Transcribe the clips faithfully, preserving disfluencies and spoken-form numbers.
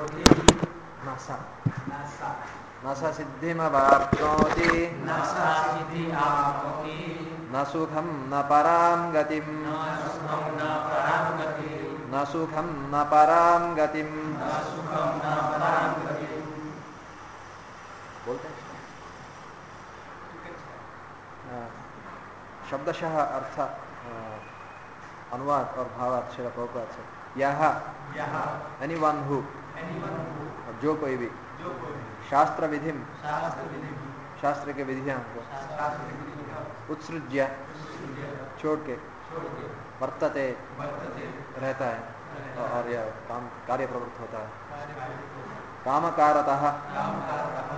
न स न स सिद्धिमवाप्नोति न स सिद्धिमाप्नोति न सुखं न परां गतिं न सुखं न परां गतिं न सुखं न परां गतिं न सुखं न परां गतिं। बोलते हैं शब्दशः अर्थ अनुवाद और भावार्थ श्रील प्रभुपाद से यह यह एनीवन हु anyone जो कोई भी जो कोई शास्त्र विधि शास्त्र विधि शास्त्र के विधियां को शास्त्र विधि का उत्सृज्य छोड़ के छोड़ के वर्तते वर्तते रहता है और यह काम कार्य प्रवृत्त होता है कार्य कामकारतः कामकारतः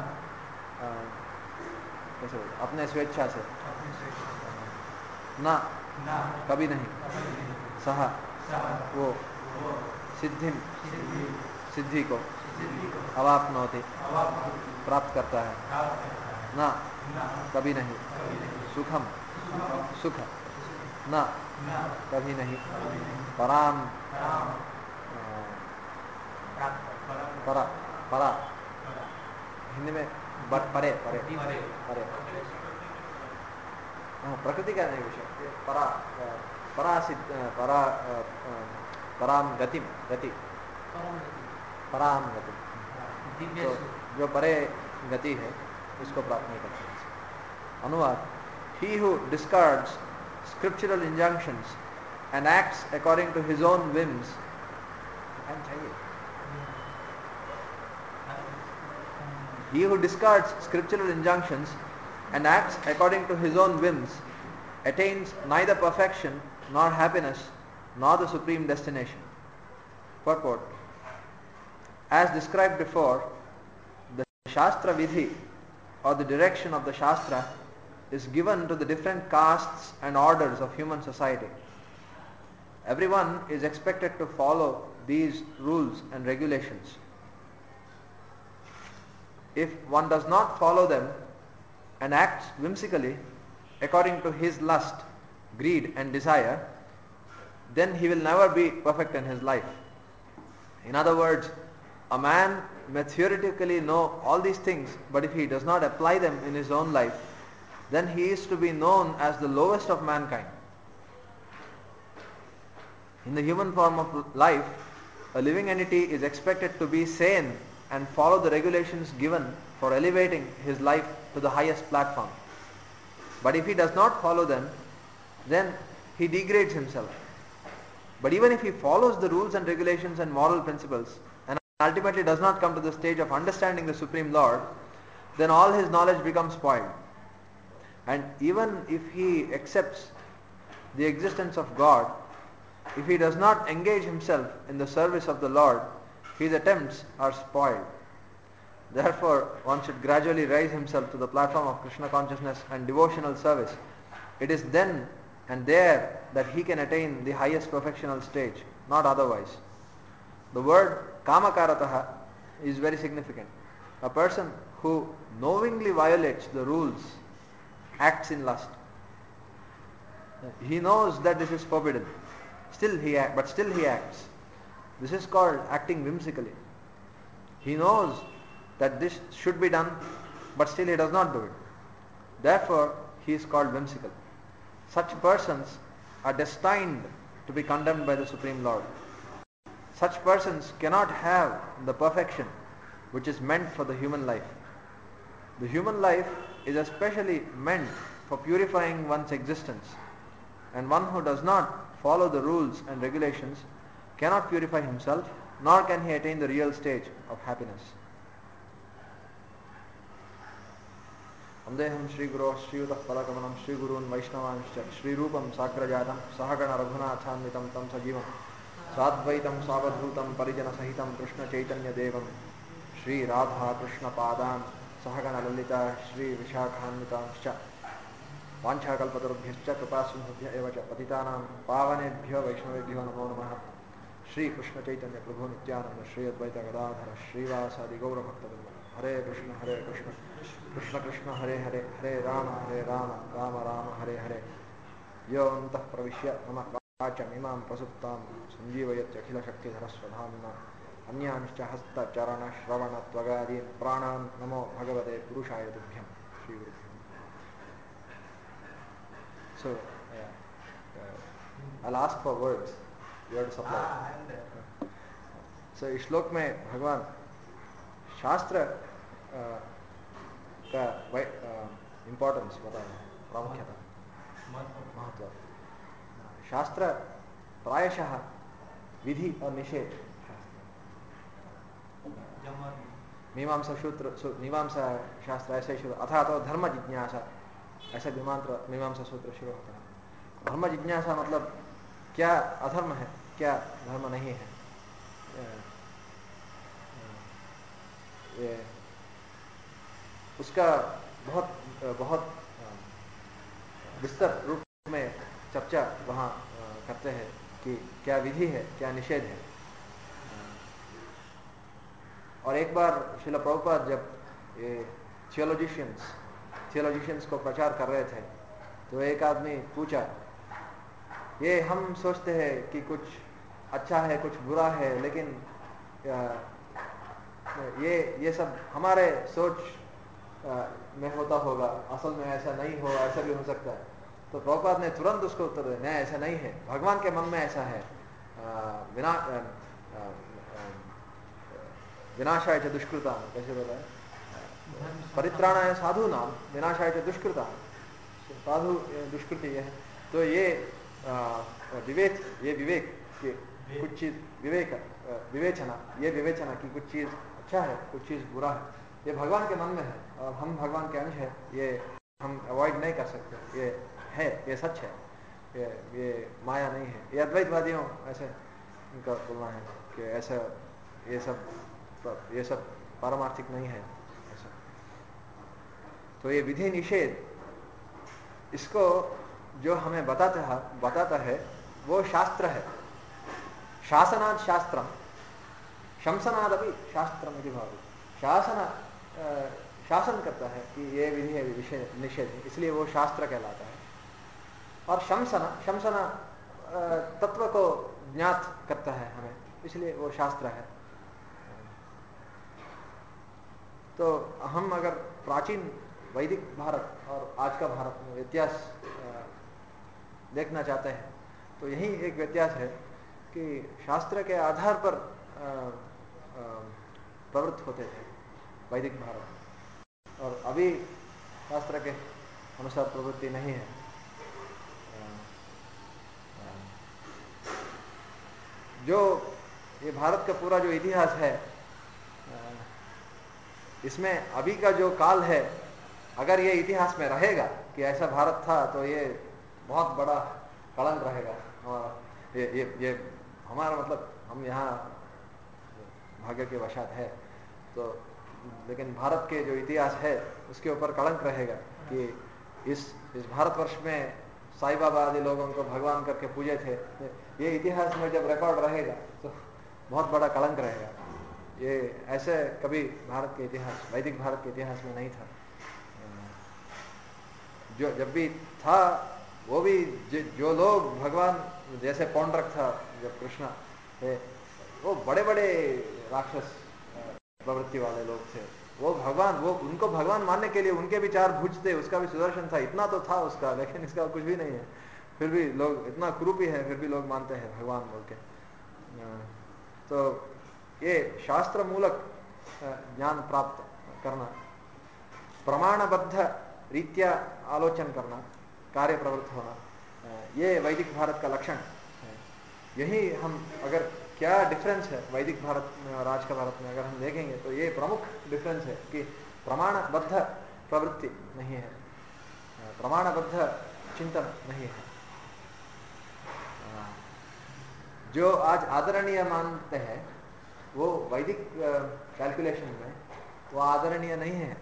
कैसे बोलते? अपने स्वेच्छा से अपनी स्वेच्छा न न कभी नहीं कभी नहीं सह सह वो वो सिद्धि सिद्धि सिद्धि को सिद्धि को अवाप्नोति अवाप्नोति प्राप्त करता है प्राप्त करता है न न कभी नहीं कभी नहीं सुखम सुखम सुख न न कभी नहीं कभी नहीं पराम पराम परा परा परा हिंदी में बर, परे परे परे परे हाँ, प्रकृति का नहीं विषय परा परा सिद्ध परा पराम गतिम गति पराम गति तो जो परे गति है उसको प्राप्त नहीं कर सकते। अनुवाद he who discards scriptural injunctions and acts according to his own whims he who discards scriptural injunctions and acts according to his own whims attains neither perfection nor happiness nor the supreme destination. Purport: as described before, the Shastra Vidhi or the direction of the Shastra is given to the different castes and orders of human society. Everyone is expected to follow these rules and regulations. If one does not follow them and acts whimsically according to his lust, greed and desire, then he will never be perfect in his life. In other words, a man may theoretically know all these things, but if he does not apply them in his own life, then he is to be known as the lowest of mankind. In the human form of life, a living entity is expected to be sane and follow the regulations given for elevating his life to the highest platform. But if he does not follow them, then he degrades himself. But even if he follows the rules and regulations and moral principles and ultimately does not come to the stage of understanding the Supreme Lord, then all his knowledge becomes spoiled. And even if he accepts the existence of God, if he does not engage himself in the service of the Lord, his attempts are spoiled. Therefore, one should gradually raise himself to the platform of Krishna consciousness and devotional service. It is then and there that he can attain the highest perfectional stage, not otherwise. The word kamakarataha is very significant. A person who knowingly violates the rules acts in lust. He knows that this is forbidden, still he act, but still he acts. This is called acting whimsically. He knows that this should be done, but still he does not do it. Therefore, he is called whimsical. Such persons are destined to be condemned by the Supreme Lord. Such persons cannot have the perfection which is meant for the human life. The human life is especially meant for purifying one's existence, and one who does not follow the rules and regulations cannot purify himself, nor can he attain the real stage of happiness. Amdeham Shri Guru Shriyutah Palakamanam Shri Gurun Vaishnavanshcha Shri Rupam Sagrajatam Sahagana Raghunathanvitam Tam Sajivam Sadvaitam Savadhutam Parijana Sahitam Krishna Chaitanya Devam Shri Radha Krishna Padam Sahagana Lalita Shri Vishakhanvitamscha Vanchakalpatarubhyascha Kripasindhubhya Evacha Patitanam Pavanebhyo Vaishnavebhyo Namo Namaha Shri Krishna Chaitanya Prabhu Nityananda Shri Advaita Gadadhara Shri Vasadi Gaura Bhaktavinda Hare Krishna Hare Krishna Krishna Krishna Hare Hare Hare Rama Hare Rama Rama Rama Hare Hare Yom Tah Pravishya Mama Vacham Imam Prasuttam Sanjeevayat Akhila Shakti Dharasvadhamina अन्यांश्च हस्त चरण श्रवण त्वगादीन प्राणान नमो भगवते पुरुषाय तुभ्यम श्री गुरुभ्यो. So yeah, uh, I'll ask for words. You have to supply. Ah, I am there. So इस श्लोक में भगवान शास्त्र का इम्पोर्टेंस बता रहे हैं, प्रामुख्यता, महत्व. शास्त्र प्रायशः विधि और निषेध, मीमांसा सूत्र, मीमांसा शास्त्र ऐसे शुरू, अथा तो धर्म जिज्ञासा ऐसे मीमांसा मीमांसा सूत्र शुरू होता है. धर्म जिज्ञासा मतलब क्या अधर्म है, क्या धर्म नहीं है, ये उसका बहुत बहुत विस्तार रूप में चर्चा वहाँ करते हैं कि क्या विधि है, क्या निषेध है. और एक बार श्रील प्रभुपाद जब ये थियोलॉजिशियंस थियोलॉजिशियंस को प्रचार कर रहे थे तो एक आदमी पूछा, ये हम सोचते हैं कि कुछ अच्छा है कुछ बुरा है, लेकिन ये ये सब हमारे सोच में होता होगा, असल में ऐसा नहीं हो, ऐसा भी हो सकता है. तो प्रभुपाद ने तुरंत उसको उत्तर दिया, नहीं ऐसा नहीं है, भगवान के मन में ऐसा है. विना विनाशाय च दुष्कृता, कैसे बोला है, परित्राणाय साधु नाम विनाशाय च दुष्कृता, साधु दुष्कृति है. तो ये विवेक ये विवेक कि कुछ चीज विवेक विवेचना, ये विवेचना कि कुछ चीज अच्छा है कुछ चीज बुरा है, ये भगवान के मन में है और हम भगवान के अंश है, ये हम अवॉइड नहीं कर सकते, ये है, ये सच है, ये ये माया नहीं है. ये अद्वैतवादियों ऐसे उनका बोलना है कि ऐसा ये सब ये सब पारमार्थिक नहीं है ऐसा. तो ये विधि निषेध, इसको जो हमें बताता है बताता है वो शास्त्र है. शासनाद शास्त्रम शंसनादपि शास्त्रम इति भाव. शासन शासन करता है कि ये विधि है निषेध है, इसलिए वो शास्त्र कहलाता है. और शंसन शंसन तत्व को ज्ञात करता है हमें, इसलिए वो शास्त्र है. तो हम अगर प्राचीन वैदिक भारत और आज का भारत में व्यत्यास देखना चाहते हैं तो यही एक व्यत्यास है कि शास्त्र के आधार पर प्रवृत्त होते थे वैदिक भारत, और अभी शास्त्र के अनुसार प्रवृत्ति नहीं है. जो ये भारत का पूरा जो इतिहास है, इसमें अभी का जो काल है, अगर ये इतिहास में रहेगा कि ऐसा भारत था तो ये बहुत बड़ा कलंक रहेगा. और ये ये ये हमारा मतलब हम यहाँ भाग्य के वशात है तो, लेकिन भारत के जो इतिहास है उसके ऊपर कलंक रहेगा कि इस इस भारतवर्ष में साईं बाबा आदि लोगों को भगवान करके पूजे थे. ये इतिहास में जब रिकॉर्ड रहेगा तो बहुत बड़ा कलंक रहेगा. ये ऐसे कभी भारत के इतिहास वैदिक भारत के इतिहास में नहीं था. जो जब भी था वो भी जो लोग भगवान, जैसे पौंड्रक था जब कृष्णा थे, वो बड़े बड़े राक्षस प्रवृत्ति वाले लोग थे. वो भगवान वो उनको भगवान मानने के लिए उनके भी चार भुज थे, उसका भी सुदर्शन था, इतना तो था उसका, लेकिन इसका कुछ भी नहीं है. फिर भी लोग इतना कुरूपी है, फिर भी लोग मानते हैं भगवान बोल के. तो ये शास्त्र मूलक ज्ञान प्राप्त करना, प्रमाणबद्ध रीत्या आलोचन करना, कार्य प्रवृत्त होना, ये वैदिक भारत का लक्षण है. यही हम अगर क्या डिफरेंस है वैदिक भारत में और आज का भारत में अगर हम देखेंगे तो ये प्रमुख डिफरेंस है कि प्रमाणबद्ध प्रवृत्ति नहीं है, प्रमाणबद्ध चिंतन नहीं है. जो आज आदरणीय मानते हैं वो वैदिक कैलकुलेशन में वो आदरणीय नहीं है.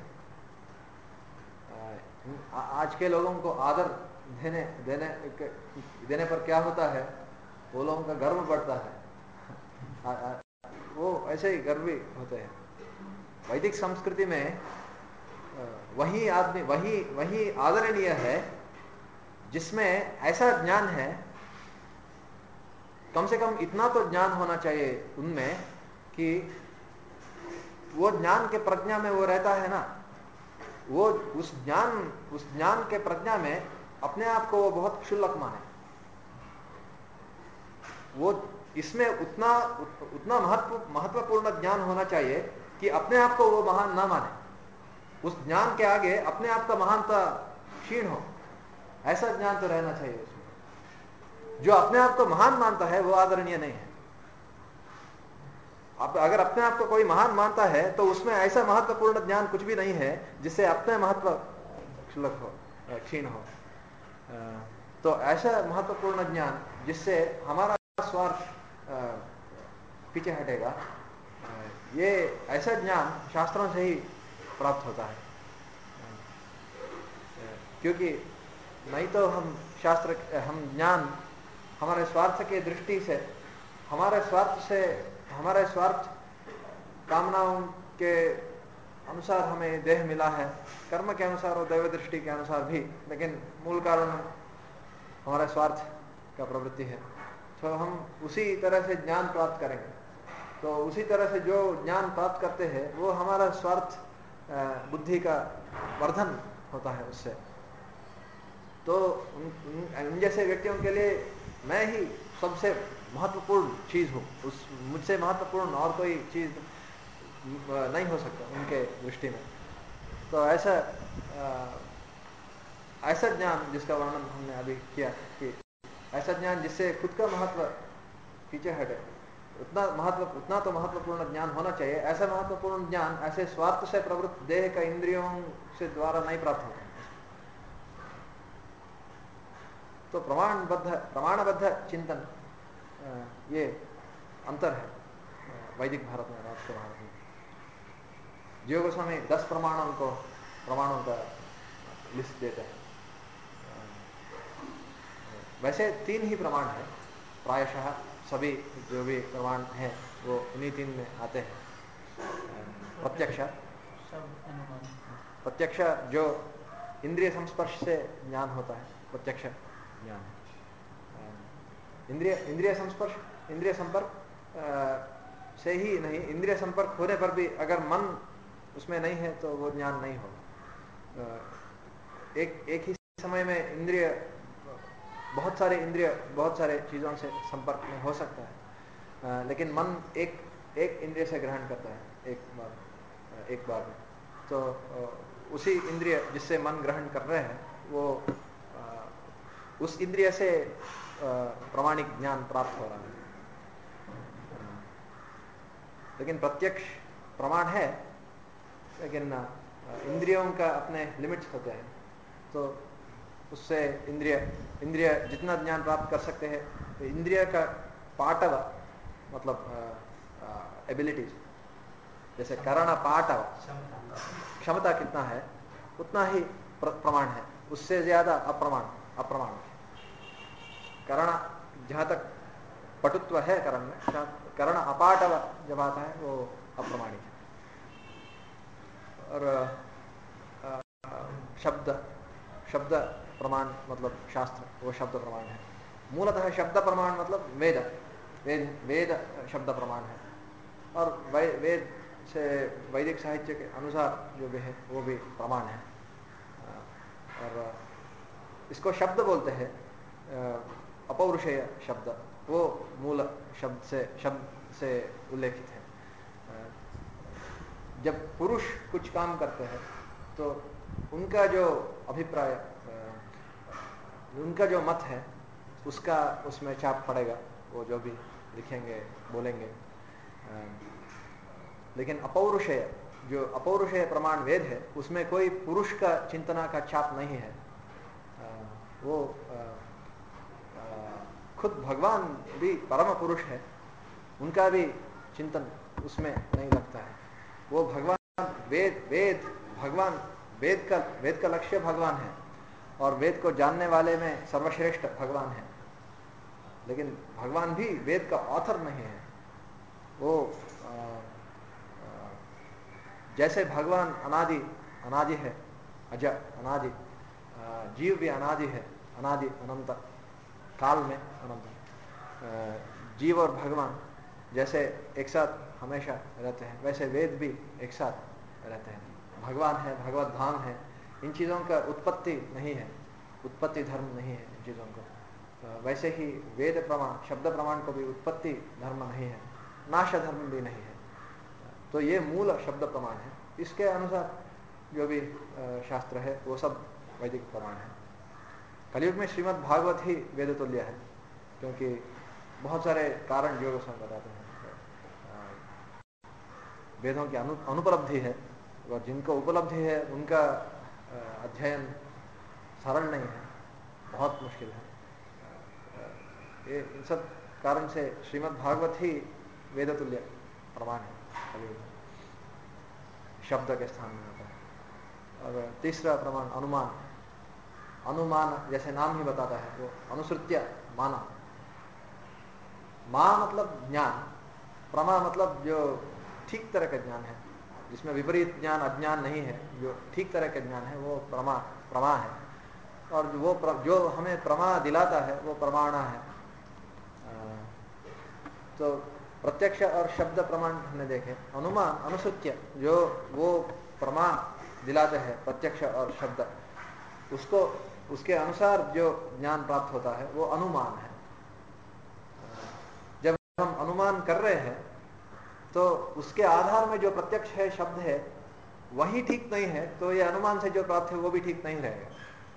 आज के लोगों को आदर देने देने देने पर क्या होता है, वो लोगों का गर्व बढ़ता है, वो ऐसे ही गर्वी होते हैं. वैदिक संस्कृति में वही आदमी वही वही आदरणीय है जिसमें ऐसा ज्ञान है, कम से कम इतना तो ज्ञान होना चाहिए उनमें कि वो ज्ञान के प्रज्ञा में वो रहता है ना, वो उस ज्ञान उस ज्ञान के प्रज्ञा में अपने आप को वो बहुत क्षुल्लक माने। वो इसमें उतना उतना महत्व महत्वपूर्ण ज्ञान होना चाहिए कि अपने आप को वो महान ना माने, उस ज्ञान के आगे अपने आप का महानता क्षीण हो, ऐसा ज्ञान तो रहना चाहिए उसमें। जो अपने आप को महान मानता है वो आदरणीय नहीं है। अब अगर अपने आप को कोई महान मानता है तो उसमें ऐसा महत्वपूर्ण ज्ञान कुछ भी नहीं है जिससे अपने महत्व क्षुल्लक हो, क्षीण हो। तो ऐसा महत्वपूर्ण ज्ञान जिससे हमारा स्वार्थ पीछे हटेगा, ये ऐसा ज्ञान शास्त्रों से ही प्राप्त होता है। क्योंकि नहीं तो हम शास्त्र हम ज्ञान हमारे स्वार्थ के दृष्टि से, हमारे स्वार्थ से हमारे स्वार्थ कामनाओं के अनुसार हमें देह मिला है, कर्म के अनुसार और दैव दृष्टि के अनुसार भी, लेकिन मूल कारण हमारा स्वार्थ का प्रवृत्ति है। तो हम उसी तरह से ज्ञान प्राप्त करेंगे। तो उसी तरह से जो ज्ञान प्राप्त करते हैं वो हमारा स्वार्थ बुद्धि का वर्धन होता है उससे। तो उन, उन जैसे व्यक्तियों के लिए मैं ही सबसे महत्वपूर्ण चीज हूँ, उस मुझसे महत्वपूर्ण और कोई चीज नहीं हो सकता उनके दृष्टि में। तो ऐसा ऐसा ज्ञान जिसका वर्णन हमने अभी किया कि ऐसा ज्ञान जिससे खुद का महत्व पीछे हटे, उतना महत्व उतना तो महत्वपूर्ण ज्ञान होना चाहिए। ऐसा महत्वपूर्ण ज्ञान ऐसे स्वार्थ से प्रवृत्त देह का इंद्रियों से द्वारा नहीं प्राप्त होता। तो प्रमाणबद्ध प्रमाणबद्ध चिंतन, ये अंतर है वैदिक भारत में, राष्ट्र भारत में। जीव गोस्वामी दस प्रमाणों को प्रमाणों का लिस्ट देते हैं। वैसे तीन ही प्रमाण है प्रायशः, सभी जो भी प्रमाण हैं वो उन्हीं तीन में आते हैं। प्रत्यक्ष प्रत्यक्ष जो इंद्रिय संस्पर्श से ज्ञान होता है, प्रत्यक्ष ज्ञान है। इंद्रिय इंद्रिय संस्पर्श इंद्रिय संपर्क से ही नहीं, इंद्रिय संपर्क होने पर भी अगर मन उसमें नहीं है तो वो ज्ञान नहीं होगा। एक एक ही समय में इंद्रिय बहुत सारे इंद्रिय बहुत सारे चीजों से संपर्क में हो सकता है, लेकिन मन एक एक इंद्रिय से ग्रहण करता है एक बार एक बार में। तो उसी इंद्रिय जिससे मन ग्रहण कर रहे हैं वो उस इंद्रिय से प्रामाणिक ज्ञान प्राप्त हो रहा है। लेकिन प्रत्यक्ष प्रमाण है, लेकिन इंद्रियों का अपने लिमिट्स होते हैं। तो उससे इंद्रिय इंद्रिय जितना ज्ञान प्राप्त कर सकते हैं, तो इंद्रिय का पाटव मतलब एबिलिटीज, जैसे करण पाटव क्षमता कितना है उतना ही प्रमाण है, उससे ज्यादा अप्रमाण अप्रमाण करण जहां तक पटुत्व है करण में, करण अपाटव जब आता है वो अप्रमाणिक है। और शब्द शब्द प्रमाण मतलब शास्त्र, वो शब्द प्रमाण है। मूलतः शब्द प्रमाण मतलब वेद वेद वेद शब्द प्रमाण है, और वेद से वैदिक साहित्य के अनुसार जो भी है वो भी प्रमाण है। और इसको शब्द बोलते हैं, अपौरुषेय शब्द, वो मूल शब्द से शब्द से उल्लेखित है। जब पुरुष कुछ काम करते हैं तो उनका जो अभिप्राय, उनका जो मत है उसका उसमें छाप पड़ेगा, वो जो भी लिखेंगे बोलेंगे। लेकिन अपौरुषेय जो अपौरुषेय प्रमाण वेद है उसमें कोई पुरुष का चिंतना का छाप नहीं है। वो खुद भगवान भी परम पुरुष है, उनका भी चिंतन उसमें नहीं लगता है। वो भगवान वेद वेद भगवान वेद का वेद का लक्ष्य भगवान है, और वेद को जानने वाले में सर्वश्रेष्ठ भगवान है। लेकिन भगवान भी वेद का ऑथर नहीं है। वो आ, आ, जैसे भगवान अनादि अनादि है, अज अनादि, जीव भी अनादि है, अनादि अनंत काल में अनंत। जीव और भगवान जैसे एक साथ हमेशा रहते हैं, वैसे वेद भी एक साथ रहते हैं। भगवान है, भगवत धाम है, इन चीज़ों का उत्पत्ति नहीं है, उत्पत्ति धर्म नहीं है इन चीज़ों को। वैसे ही वेद प्रमाण, शब्द प्रमाण को भी उत्पत्ति धर्म नहीं है, नाश धर्म भी नहीं है। तो ये मूल शब्द प्रमाण है, इसके अनुसार जो भी शास्त्र है वो सब वैदिक प्रमाण है। कलयुग में श्रीमद् भागवत ही वेद तुल्य है, क्योंकि बहुत सारे कारण योग संग बताते हैं। वेदों की अनु अनुपलब्धि है, और जिनको उपलब्धि है उनका अध्ययन सरल नहीं है, बहुत मुश्किल है। ये इन सब कारण से श्रीमद् भागवत ही वेद तुल्य प्रमाण है कलयुग में, शब्द के स्थान में आता है। और तीसरा प्रमाण अनुमान। अनुमान जैसे नाम ही बताता है, वो अनुसृत्य माना। मा मतलब ज्ञान, प्रमा मतलब जो ठीक तरह का ज्ञान है, जिसमें विपरीत ज्ञान अज्ञान नहीं है, जो ठीक तरह का ज्ञान है वो प्रमा प्रमा है। और वो प्र, जो हमें प्रमा दिलाता है वो प्रमाणा है। तो प्रत्यक्ष और शब्द प्रमाण हमने देखे। अनुमान, अनुसृत्य, जो वो प्रमा दिलाते हैं प्रत्यक्ष और शब्द, उसको उसके अनुसार जो ज्ञान प्राप्त होता है वो अनुमान है। जब हम अनुमान कर रहे हैं तो उसके आधार में जो प्रत्यक्ष है, शब्द है, वही ठीक नहीं है, तो ये अनुमान से जो प्राप्त है वो भी ठीक नहीं रहेगा।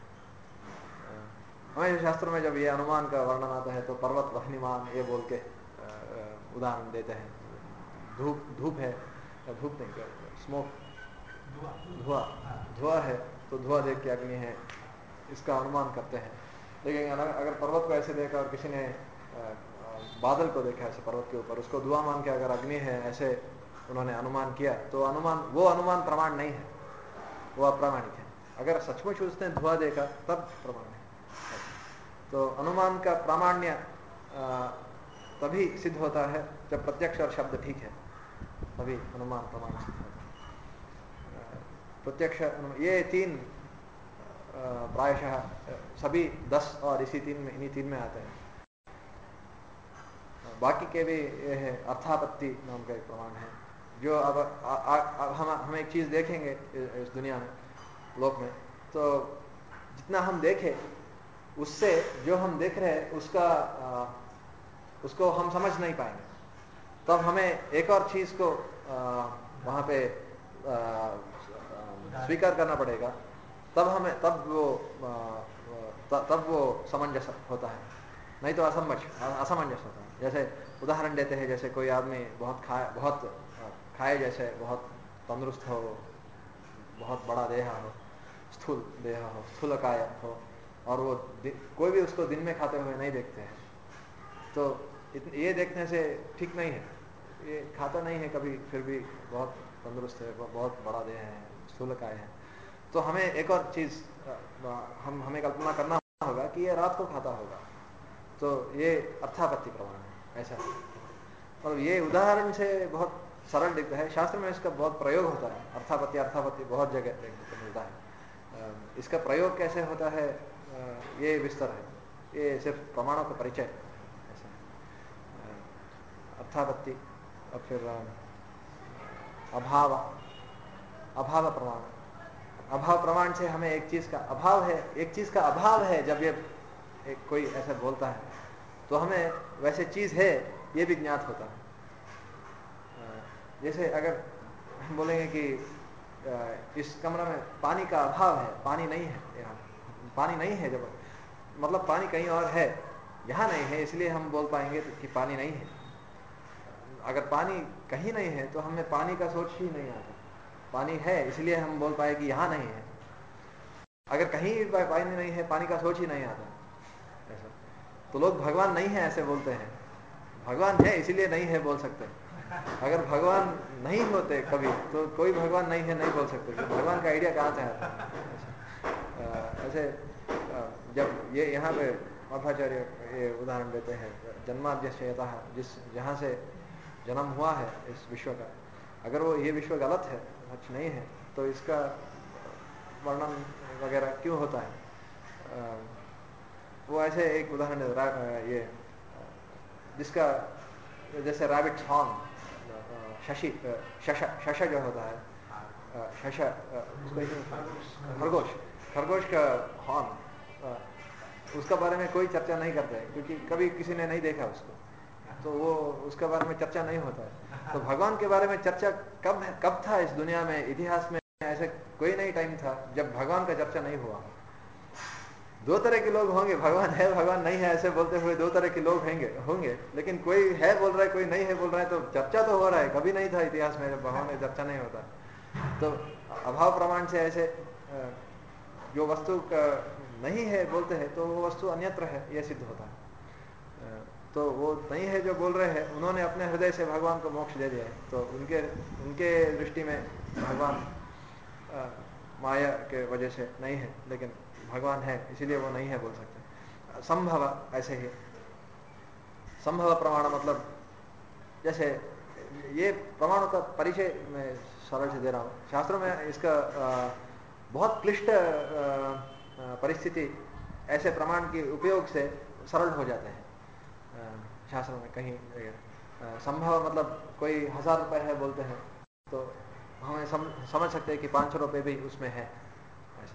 हमारे शास्त्रों में जब ये अनुमान का वर्णन आता है तो पर्वत वह्निमान ये बोल के उदाहरण देते हैं। धूप धूप है, धूप नहीं क्या, स्मोक, धुआं धुआं है, तो धुआं देख के अग्नि है, इसका अनुमान करते हैं। लेकिन अगर पर्वत को ऐसे देखा और किसी ने बादल को देखा ऐसे पर्वत के ऊपर, उसको धुआं मान के अगर अग्नि है ऐसे उन्होंने अनुमान किया, तो अनुमान वो अनुमान प्रमाण नहीं है, वो अप्रामाणिक है। अगर सचमुच उसने धुआं देखा तब प्रमाण है। तो अनुमान का प्रामाण्य तभी सिद्ध होता है जब प्रत्यक्ष और शब्द ठीक है, तभी अनुमान प्रमाण सिद्ध होता है। प्रत्यक्ष ये तीन प्रायशः सभी दस और इसी तीन में, इन्हीं तीन में आते हैं। बाकी के भी ये है, अर्थापत्ति नाम का एक प्रमाण है, जो अब आ, आ, आ, हम हम एक चीज़ देखेंगे इस दुनिया में, लोक में, तो जितना हम देखें उससे जो हम देख रहे हैं उसका आ, उसको हम समझ नहीं पाएंगे। तब हमें एक और चीज़ को वहाँ पे स्वीकार करना पड़ेगा, तब हमें तब वो आ, तब वो समंजस होता है, नहीं तो असमंजस असमंजस होता है। जैसे उदाहरण देते हैं, जैसे कोई आदमी बहुत खाए बहुत खाए जैसे बहुत तंदुरुस्त हो, बहुत बड़ा देह हो, स्थूल देह हो, स्थूलकाय हो, और वो कोई भी उसको दिन में खाते हुए नहीं देखते हैं, तो ये देखने से ठीक नहीं है। ये खाता नहीं है कभी, फिर भी बहुत तंदुरुस्त है, बहुत बड़ा देह है, स्थूलकाय है। तो हमें एक और चीज़ हम हमें कल्पना करना होगा कि ये रात को खाता होगा, तो ये अर्थापत्ति प्रमाण है ऐसा। और ये उदाहरण से बहुत सरल दिखता है, शास्त्र में इसका बहुत प्रयोग होता है। अर्थापत्ति अर्थापत्ति बहुत जगह देखने को मिलता है। इसका प्रयोग कैसे होता है ये विस्तार है, ये सिर्फ प्रमाणों का परिचय ऐसा है। अर्थापत्ति और फिर अभाव, अभाव प्रमाण। अभाव प्रमाण से हमें एक चीज़ का अभाव है, एक चीज़ का अभाव है, जब ये एक कोई ऐसा बोलता है तो हमें वैसे चीज़ है ये भी ज्ञात होता है। जैसे अगर हम बोलेंगे कि इस कमरे में पानी का अभाव है, पानी नहीं है, यहाँ पानी नहीं है, जब मतलब पानी कहीं और है, यहाँ नहीं है, इसलिए हम बोल पाएंगे कि पानी नहीं है। अगर पानी कहीं नहीं है तो हमें पानी का सोच ही नहीं आता, पानी है इसलिए हम बोल पाए कि यहाँ नहीं है। अगर कहीं पानी नहीं है, पानी का सोच ही नहीं आता ऐसा। तो लोग भगवान नहीं है ऐसे बोलते हैं, भगवान है इसीलिए नहीं है बोल सकते हैं। अगर भगवान नहीं होते कभी तो कोई भगवान नहीं है नहीं बोल सकते, तो भगवान का आइडिया कहाँ से आता है ऐसे। जब ये यहाँ पे मध्वाचार्य ये उदाहरण देते हैं, जन्माद्यस्य यतः, जिस जहाँ से जन्म हुआ है इस विश्व का, अगर वो ये विश्व गलत है, सच नहीं है, तो इसका वर्णन वगैरह क्यों होता है। आ, वो ऐसे एक उदाहरण ये जिसका जैसे रैबिट्स हॉर्न, शशि शश शश जो होता है, शश खरगोश, खरगोश का हॉर्न, उसका बारे में कोई चर्चा नहीं करते हैं क्योंकि कभी किसी ने नहीं देखा उसको, तो वो उसके बारे में चर्चा नहीं होता है। तो भगवान के बारे में चर्चा कब कब था इस दुनिया में, इतिहास में ऐसे कोई नहीं टाइम था जब भगवान का चर्चा नहीं हुआ। दो तरह के लोग होंगे, भगवान है भगवान नहीं है ऐसे बोलते हुए दो तरह के लोग होंगे होंगे लेकिन कोई है बोल रहा है कोई नहीं है बोल रहा है, तो चर्चा तो हो रहा है। कभी नहीं था इतिहास में जब भगवान का चर्चा नहीं होता। तो अभाव प्रमाण से ऐसे जो वस्तु का नहीं है बोलते हैं तो वो वस्तु अन्यत्र है यह सिद्ध होता है। तो वो नहीं है जो बोल रहे हैं उन्होंने अपने हृदय से भगवान को मोक्ष दे दिया है, तो उनके उनके दृष्टि में भगवान माया के वजह से नहीं है, लेकिन भगवान है इसीलिए वो नहीं है बोल सकते। संभव ऐसे ही संभव प्रमाण मतलब जैसे ये प्रमाणों का परिचय मैं सरल से दे रहा हूँ। शास्त्रों में इसका बहुत क्लिष्ट परिस्थिति ऐसे प्रमाण के उपयोग से सरल हो जाते हैं। शास्त्रों में कहीं संभव मतलब कोई हजार रुपए है बोलते हैं तो हमें सम, समझ सकते हैं कि पाँच सौ रुपये भी उसमें है। ऐसे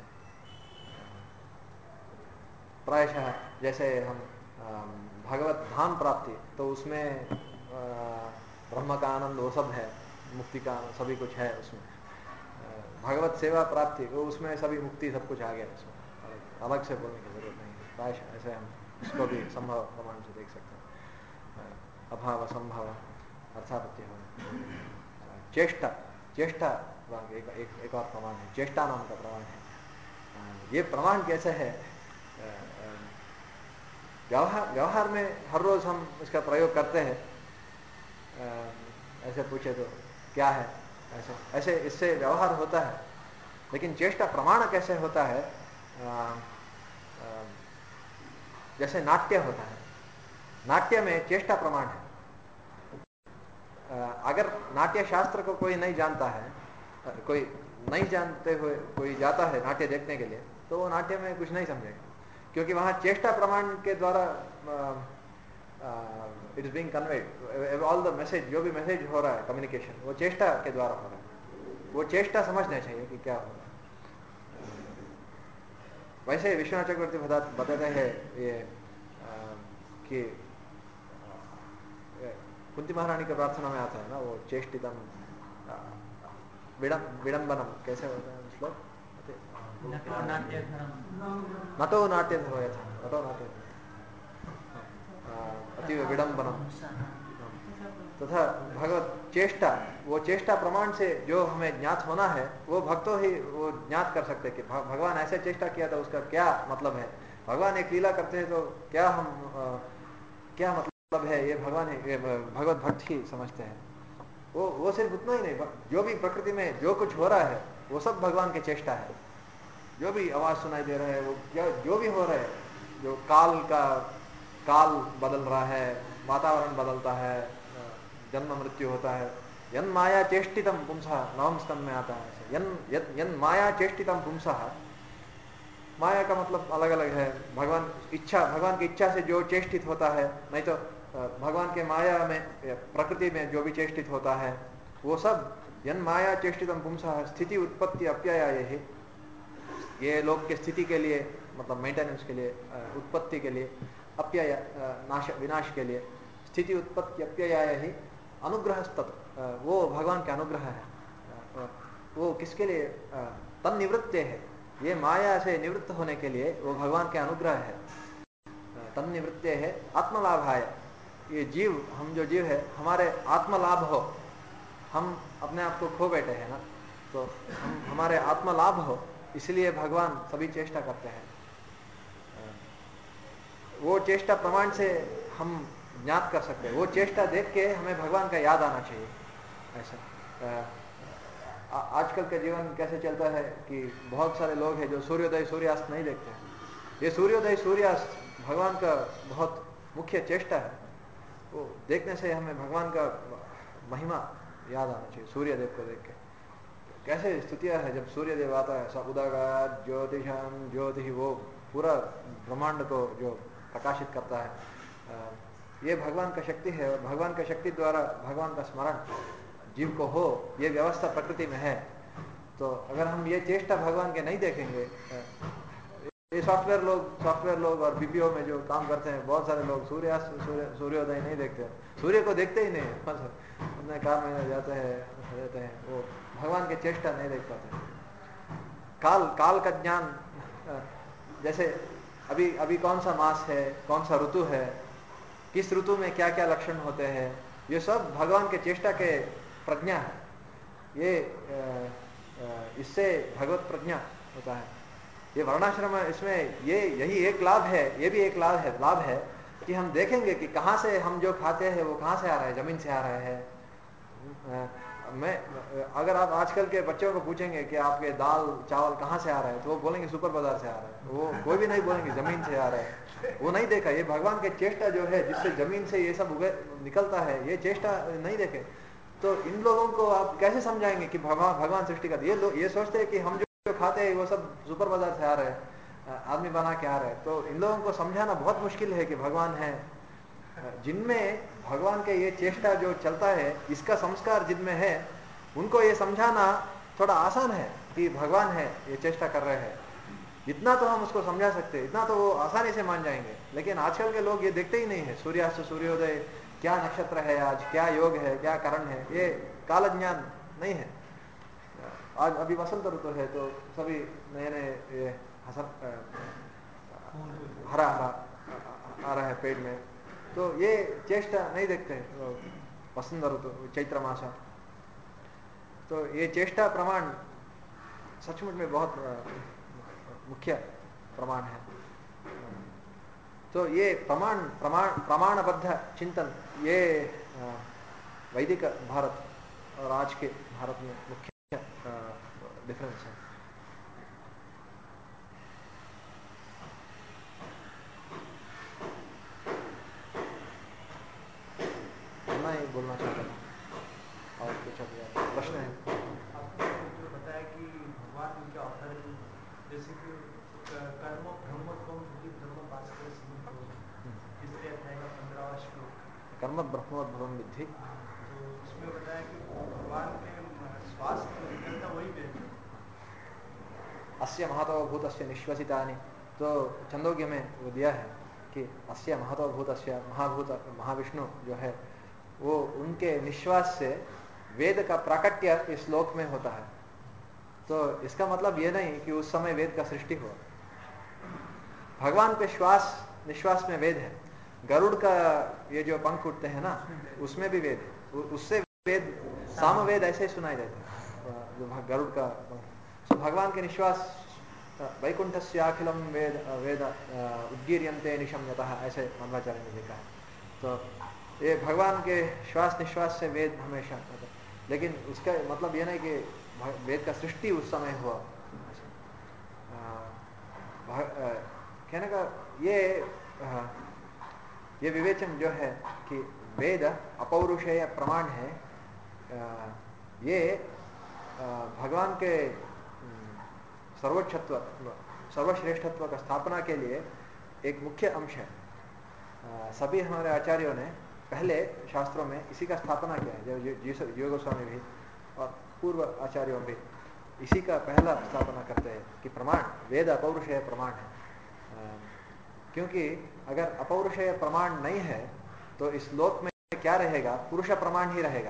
प्रायशः जैसे हम भगवत धाम प्राप्ति तो उसमें ब्रह्म का आनंद वो सब है, मुक्ति का सभी कुछ है उसमें। भगवत सेवा प्राप्ति वो उसमें सभी मुक्ति सब कुछ आ गया उसमें, अलग, अलग से बोलने की जरूरत नहीं है। प्रायशः ऐसे हम इसको भी संभव प्रमाण से देख सकते हैं। अभाव संभव अर्थापत्ति हो, चेष्टा चेष्टा एक, एक, एक और प्रमाण है, चेष्टा नाम का प्रमाण है। ये प्रमाण कैसे है, व्यवहार व्यवहार में हर रोज हम इसका प्रयोग करते हैं। ऐसे पूछे तो क्या है, ऐसे ऐसे इससे व्यवहार होता है, लेकिन चेष्टा प्रमाण कैसे होता है। आ, आ, जैसे नाट्य होता है, नाट्य में चेष्टा प्रमाण है। अगर नाट्य शास्त्र को कोई नहीं जानता है, कोई नहीं जानते हुए कोई जाता है नाट्य देखने के लिए, तो वो नाट्य में कुछ नहीं समझेगा, क्योंकि वहाँ चेष्टा प्रमाण के द्वारा it is being conveyed, all the message, जो भी मैसेज हो रहा है कम्युनिकेशन वो चेष्टा के द्वारा हो रहा है। वो चेष्टा समझना चाहिए कि क्या हो रहा है। वैसे विश्वनाथ चक्रवर्ती बताते हैं ये कि कुंती महारानी की प्रार्थना में आता है ना, वो चेष्टितम विडम विडम्बनम कैसे होता है श्लोक, नटो नाट्यधरो यथा, नटो नाट्य अतीव विडम्बनम तथा भगवत चेष्टा, वो चेष्टा प्रमाण से जो हमें ज्ञात होना है वो भक्तों ही वो ज्ञात कर सकते कि भगवान ऐसे चेष्टा किया था, उसका क्या मतलब है। भगवान एक लीला करते हैं तो क्या हम आ, क्या मतलब है ये भगवान है, ये भगवत भक्त ही समझते हैं। वो वो सिर्फ उतना ही नहीं, जो भी प्रकृति में जो कुछ हो रहा है वो सब भगवान की चेष्टा है। जो भी आवाज सुनाई दे रहा है, वो क्या जो भी हो रहा है, जो काल का काल बदल रहा है, वातावरण बदलता है, जन्म मृत्यु होता है। यन माया चेष्टितम पुंसा, नवम स्कंद में आता है यन यन, यन माया चेष्टितम पुंसा। माया का मतलब अलग अलग है, भगवान इच्छा, भगवान की इच्छा से जो चेष्टित होता है, नहीं तो भगवान के माया में प्रकृति में जो भी चेष्टित होता है वो सब यन माया चेष्टितम पुंसा, स्थिति उत्पत्ति अप्यय है। ये लोग के स्थिति के लिए मतलब मेंटेनेंस के लिए, उत्पत्ति के लिए, अप्यय नाश विनाश के लिए, स्थिति उत्पत्ति अप्यय ही अनुग्रह तत्, वो भगवान का अनुग्रह है। वो किसके लिए, तन निवृत्ति है, ये माया से निवृत्त होने के लिए वो भगवान के अनुग्रह है। तन निवृत्ति है आत्मलाभाय, ये जीव, हम जो जीव है हमारे आत्मलाभ हो, हम अपने आप को खो बैठे हैं ना, तो हम हमारे आत्मलाभ हो इसलिए भगवान सभी चेष्टा करते हैं। वो चेष्टा प्रमाण से हम ज्ञात कर सकते हैं, वो चेष्टा देख के हमें भगवान का याद आना चाहिए। ऐसा आजकल का जीवन कैसे चलता है कि बहुत सारे लोग हैं जो सूर्योदय सूर्यास्त नहीं देखते हैं। ये सूर्योदय सूर्यास्त भगवान का बहुत मुख्य चेष्टा है, वो देखने से हमें भगवान का महिमा याद आना चाहिए। सूर्यदेव को देख के कैसे स्तुतियां है, जब सूर्यदेव आता है, स उदगात् ज्योतिषां ज्योति, वो पूरा ब्रह्मांड को जो प्रकाशित करता है, ये भगवान का शक्ति है। और भगवान का शक्ति द्वारा भगवान का स्मरण जीव को हो, ये व्यवस्था प्रकृति में है। तो अगर हम ये चेष्टा भगवान के नहीं देखेंगे, ये सॉफ्टवेयर लोग सॉफ्टवेयर लोग और बीपीओ में जो काम करते हैं, बहुत सारे लोग सूर्यास्त सूर्य सूर्योदय नहीं देखते हैं, सूर्य को देखते ही नहीं, बस अपने काम में जाते हैं रहते हैं, वो भगवान के चेष्टा नहीं देख पाते। काल काल का ज्ञान, जैसे अभी अभी कौन सा मास है, कौन सा ऋतु है, किस ऋतु में क्या क्या लक्षण होते हैं, ये सब भगवान के चेष्टा के प्रज्ञा है। ये इससे भगवत प्रज्ञा होता है। ये वर्णाश्रम, इसमें ये यही एक लाभ है, ये भी एक लाभ है लाभ है कि हम देखेंगे कि कहाँ से हम जो खाते हैं वो कहाँ से आ रहा है, जमीन से आ रहा है। मैं अगर आप आजकल के बच्चों को पूछेंगे कि आपके दाल चावल कहाँ से आ रहा है, तो वो बोलेंगे सुपर बाजार से आ रहा है, वो कोई भी नहीं बोलेंगे जमीन से आ रहा है। वो नहीं देखा ये भगवान के चेष्टा जो है, जिससे जमीन से ये सब उगे निकलता है, ये चेष्टा नहीं देखे तो इन लोगों को आप कैसे समझाएंगे कि भगवान भगवान सृष्टि कर। ये लोग ये सोचते हैं कि हम जो खाते हैं वो सब सुपर बाजार से आ रहे हैं, आदमी बना के आ रहे हैं। तो इन लोगों को समझाना बहुत मुश्किल है कि भगवान है। जिनमें भगवान के ये चेष्टा जो चलता है, इसका संस्कार जिनमें है, उनको ये समझाना थोड़ा आसान है कि भगवान है, ये चेष्टा कर रहे हैं। इतना तो हम उसको समझा सकते हैं, इतना तो वो आसानी से मान जाएंगे। लेकिन आजकल के लोग ये देखते ही नहीं है, सूर्यास्त सूर्योदय, क्या नक्षत्र है आज, क्या योग है, क्या करण है, ये काल ज्ञान नहीं है। आज अभी वसंत ऋतु है तो सभी नए नए ये हरा हरा आ रहा है पेड़ में, तो ये चेष्टा नहीं देखते लोग। वसंत ऋतु, चैत्र मास, तो ये चेष्टा प्रमाण सचमुच में बहुत मुख्य प्रमाण है। तो ये प्रमाण प्रमाण प्रमाणबद्ध चिंतन, ये वैदिक भारत और आज के भारत में मुख्य डिफरेंस है। मैं ही बोलना चाहता था और कुछ अभी प्रश्न है। आपने जो बताया कि भगवान उनके अवतार में जैसे कि कर्म ब्रह्मत्वम धृति धर्म भास्कर सीमित हो, तीसरे अध्याय का पंद्रहवां श्लोक, कर्म ब्रह्मोद्भवम विद्धि, तो उसमें बताया कि भगवान के श्वास जो निकलता वही वेद है। अस्य महतो भूतस्य निश्वसितानि, तो छंदोग्य में वो दिया है कि अस्य महतो भूतस्य, महाभूत महाविष्णु जो है वो उनके निश्वास से वेद का प्राकट्य इस श्लोक में होता है। तो इसका मतलब ये नहीं कि उस समय वेद का सृष्टि हुआ। भगवान के श्वास निश्वास में वेद है। गरुड़ का ये जो पंख उठते हैं ना, उसमें भी वेद है। उससे वेद, सामवेद ऐसे सुनाई देते हैं जो गरुड़ का पंख। तो भगवान के निश्वास, वैकुंठस्य अखिलम वेद वेद उद्गीर्यन्ते निशम्यतः, ऐसे मध्वाचार्य ने लिखा है। तो ये भगवान के श्वास निश्वास से वेद हमेशा, लेकिन उसका मतलब ये नहीं कि वेद का सृष्टि उस समय हुआ। कहने का ये ये विवेचन जो है कि वेद अपौरुषेय प्रमाण है, ये भगवान के सर्वोच्चत्व सर्वश्रेष्ठत्व का स्थापना के लिए एक मुख्य अंश है। सभी हमारे आचार्यों ने पहले शास्त्रों में इसी का स्थापना किया है। योग गोस्वामी भी और पूर्व आचार्यों भी इसी का पहला स्थापना करते हैं कि प्रमाण वेद अपौरुषेय प्रमाण है। क्योंकि अगर अपौरुषेय प्रमाण नहीं है तो इस लोक में क्या रहेगा, पुरुष प्रमाण ही रहेगा।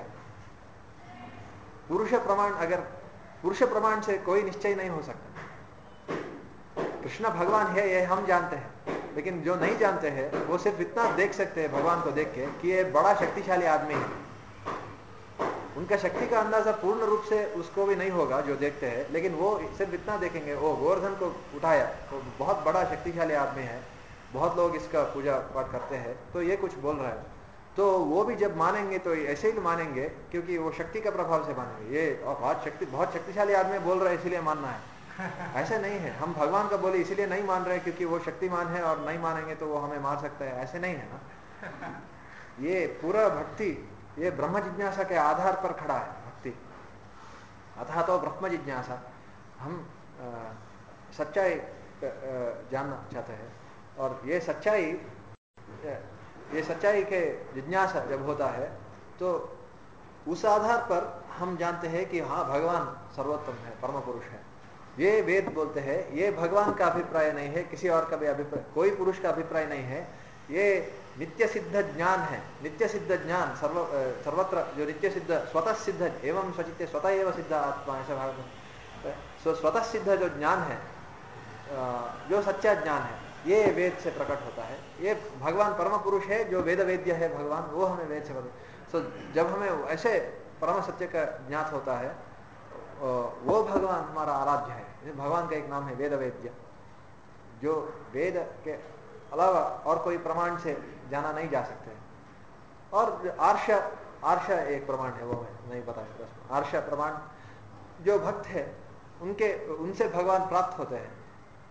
पुरुष प्रमाण, अगर पुरुष प्रमाण से कोई निश्चय नहीं हो सकता। कृष्ण भगवान है ये हम जानते हैं, लेकिन जो नहीं जानते हैं वो सिर्फ इतना देख सकते हैं भगवान को देख के कि ये बड़ा शक्तिशाली आदमी है। उनका शक्ति का अंदाजा पूर्ण रूप से उसको भी नहीं होगा जो देखते हैं, लेकिन वो सिर्फ इतना देखेंगे, ओ गोवर्धन को उठाया, वो बहुत बड़ा शक्तिशाली आदमी है, बहुत लोग इसका पूजा पाठ करते हैं, तो ये कुछ बोल रहा है। तो वो भी जब मानेंगे तो ऐसे ही मानेंगे क्योंकि वो शक्ति का प्रभाव से मानेंगे। ये बहुत शक्ति बहुत शक्तिशाली आदमी बोल रहा है इसलिए मानना है, ऐसे नहीं है। हम भगवान का बोले इसीलिए नहीं मान रहे क्योंकि वो शक्तिमान है और नहीं मानेंगे तो वो हमें मार सकता है, ऐसे नहीं है ना। ये पूरा भक्ति ये ब्रह्म जिज्ञासा के आधार पर खड़ा है भक्ति। अतः तो ब्रह्म जिज्ञासा, हम सच्चाई जानना चाहते हैं, और ये सच्चाई ये सच्चाई के जिज्ञासा जब होता है तो उस आधार पर हम जानते हैं कि हाँ भगवान सर्वोत्तम है, परम पुरुष है। ये वेद बोलते हैं, ये भगवान का अभिप्राय नहीं है, किसी और का भी अभिप्राय, कोई पुरुष का अभिप्राय नहीं है। ये नित्य सिद्ध ज्ञान है। नित्य सिद्ध ज्ञान सर्व सर्वत्र जो नित्य सिद्ध स्वतः सिद्ध एवं स्वचित्ते स्वतः एव सिद्ध आत्मा, ऐसा भाग में सो स्वतः सिद्ध जो ज्ञान है, जो सच्चा ज्ञान है, ये वेद से प्रकट होता है। ये भगवान परम पुरुष है, जो वेद वेद्य है भगवान, वो हमें वेद से पता। सो जब हमें ऐसे परम सत्य का ज्ञात होता है, वो भगवान हमारा आराध्य है। भगवान का एक नाम है वेद वेद्य, जो वेद के अलावा और कोई प्रमाण से जाना नहीं जा सकते। और आर्ष आर्ष एक प्रमाण है, वो है नहीं पता है। आर्ष प्रमाण जो भक्त है उनके उनसे भगवान प्राप्त होते हैं।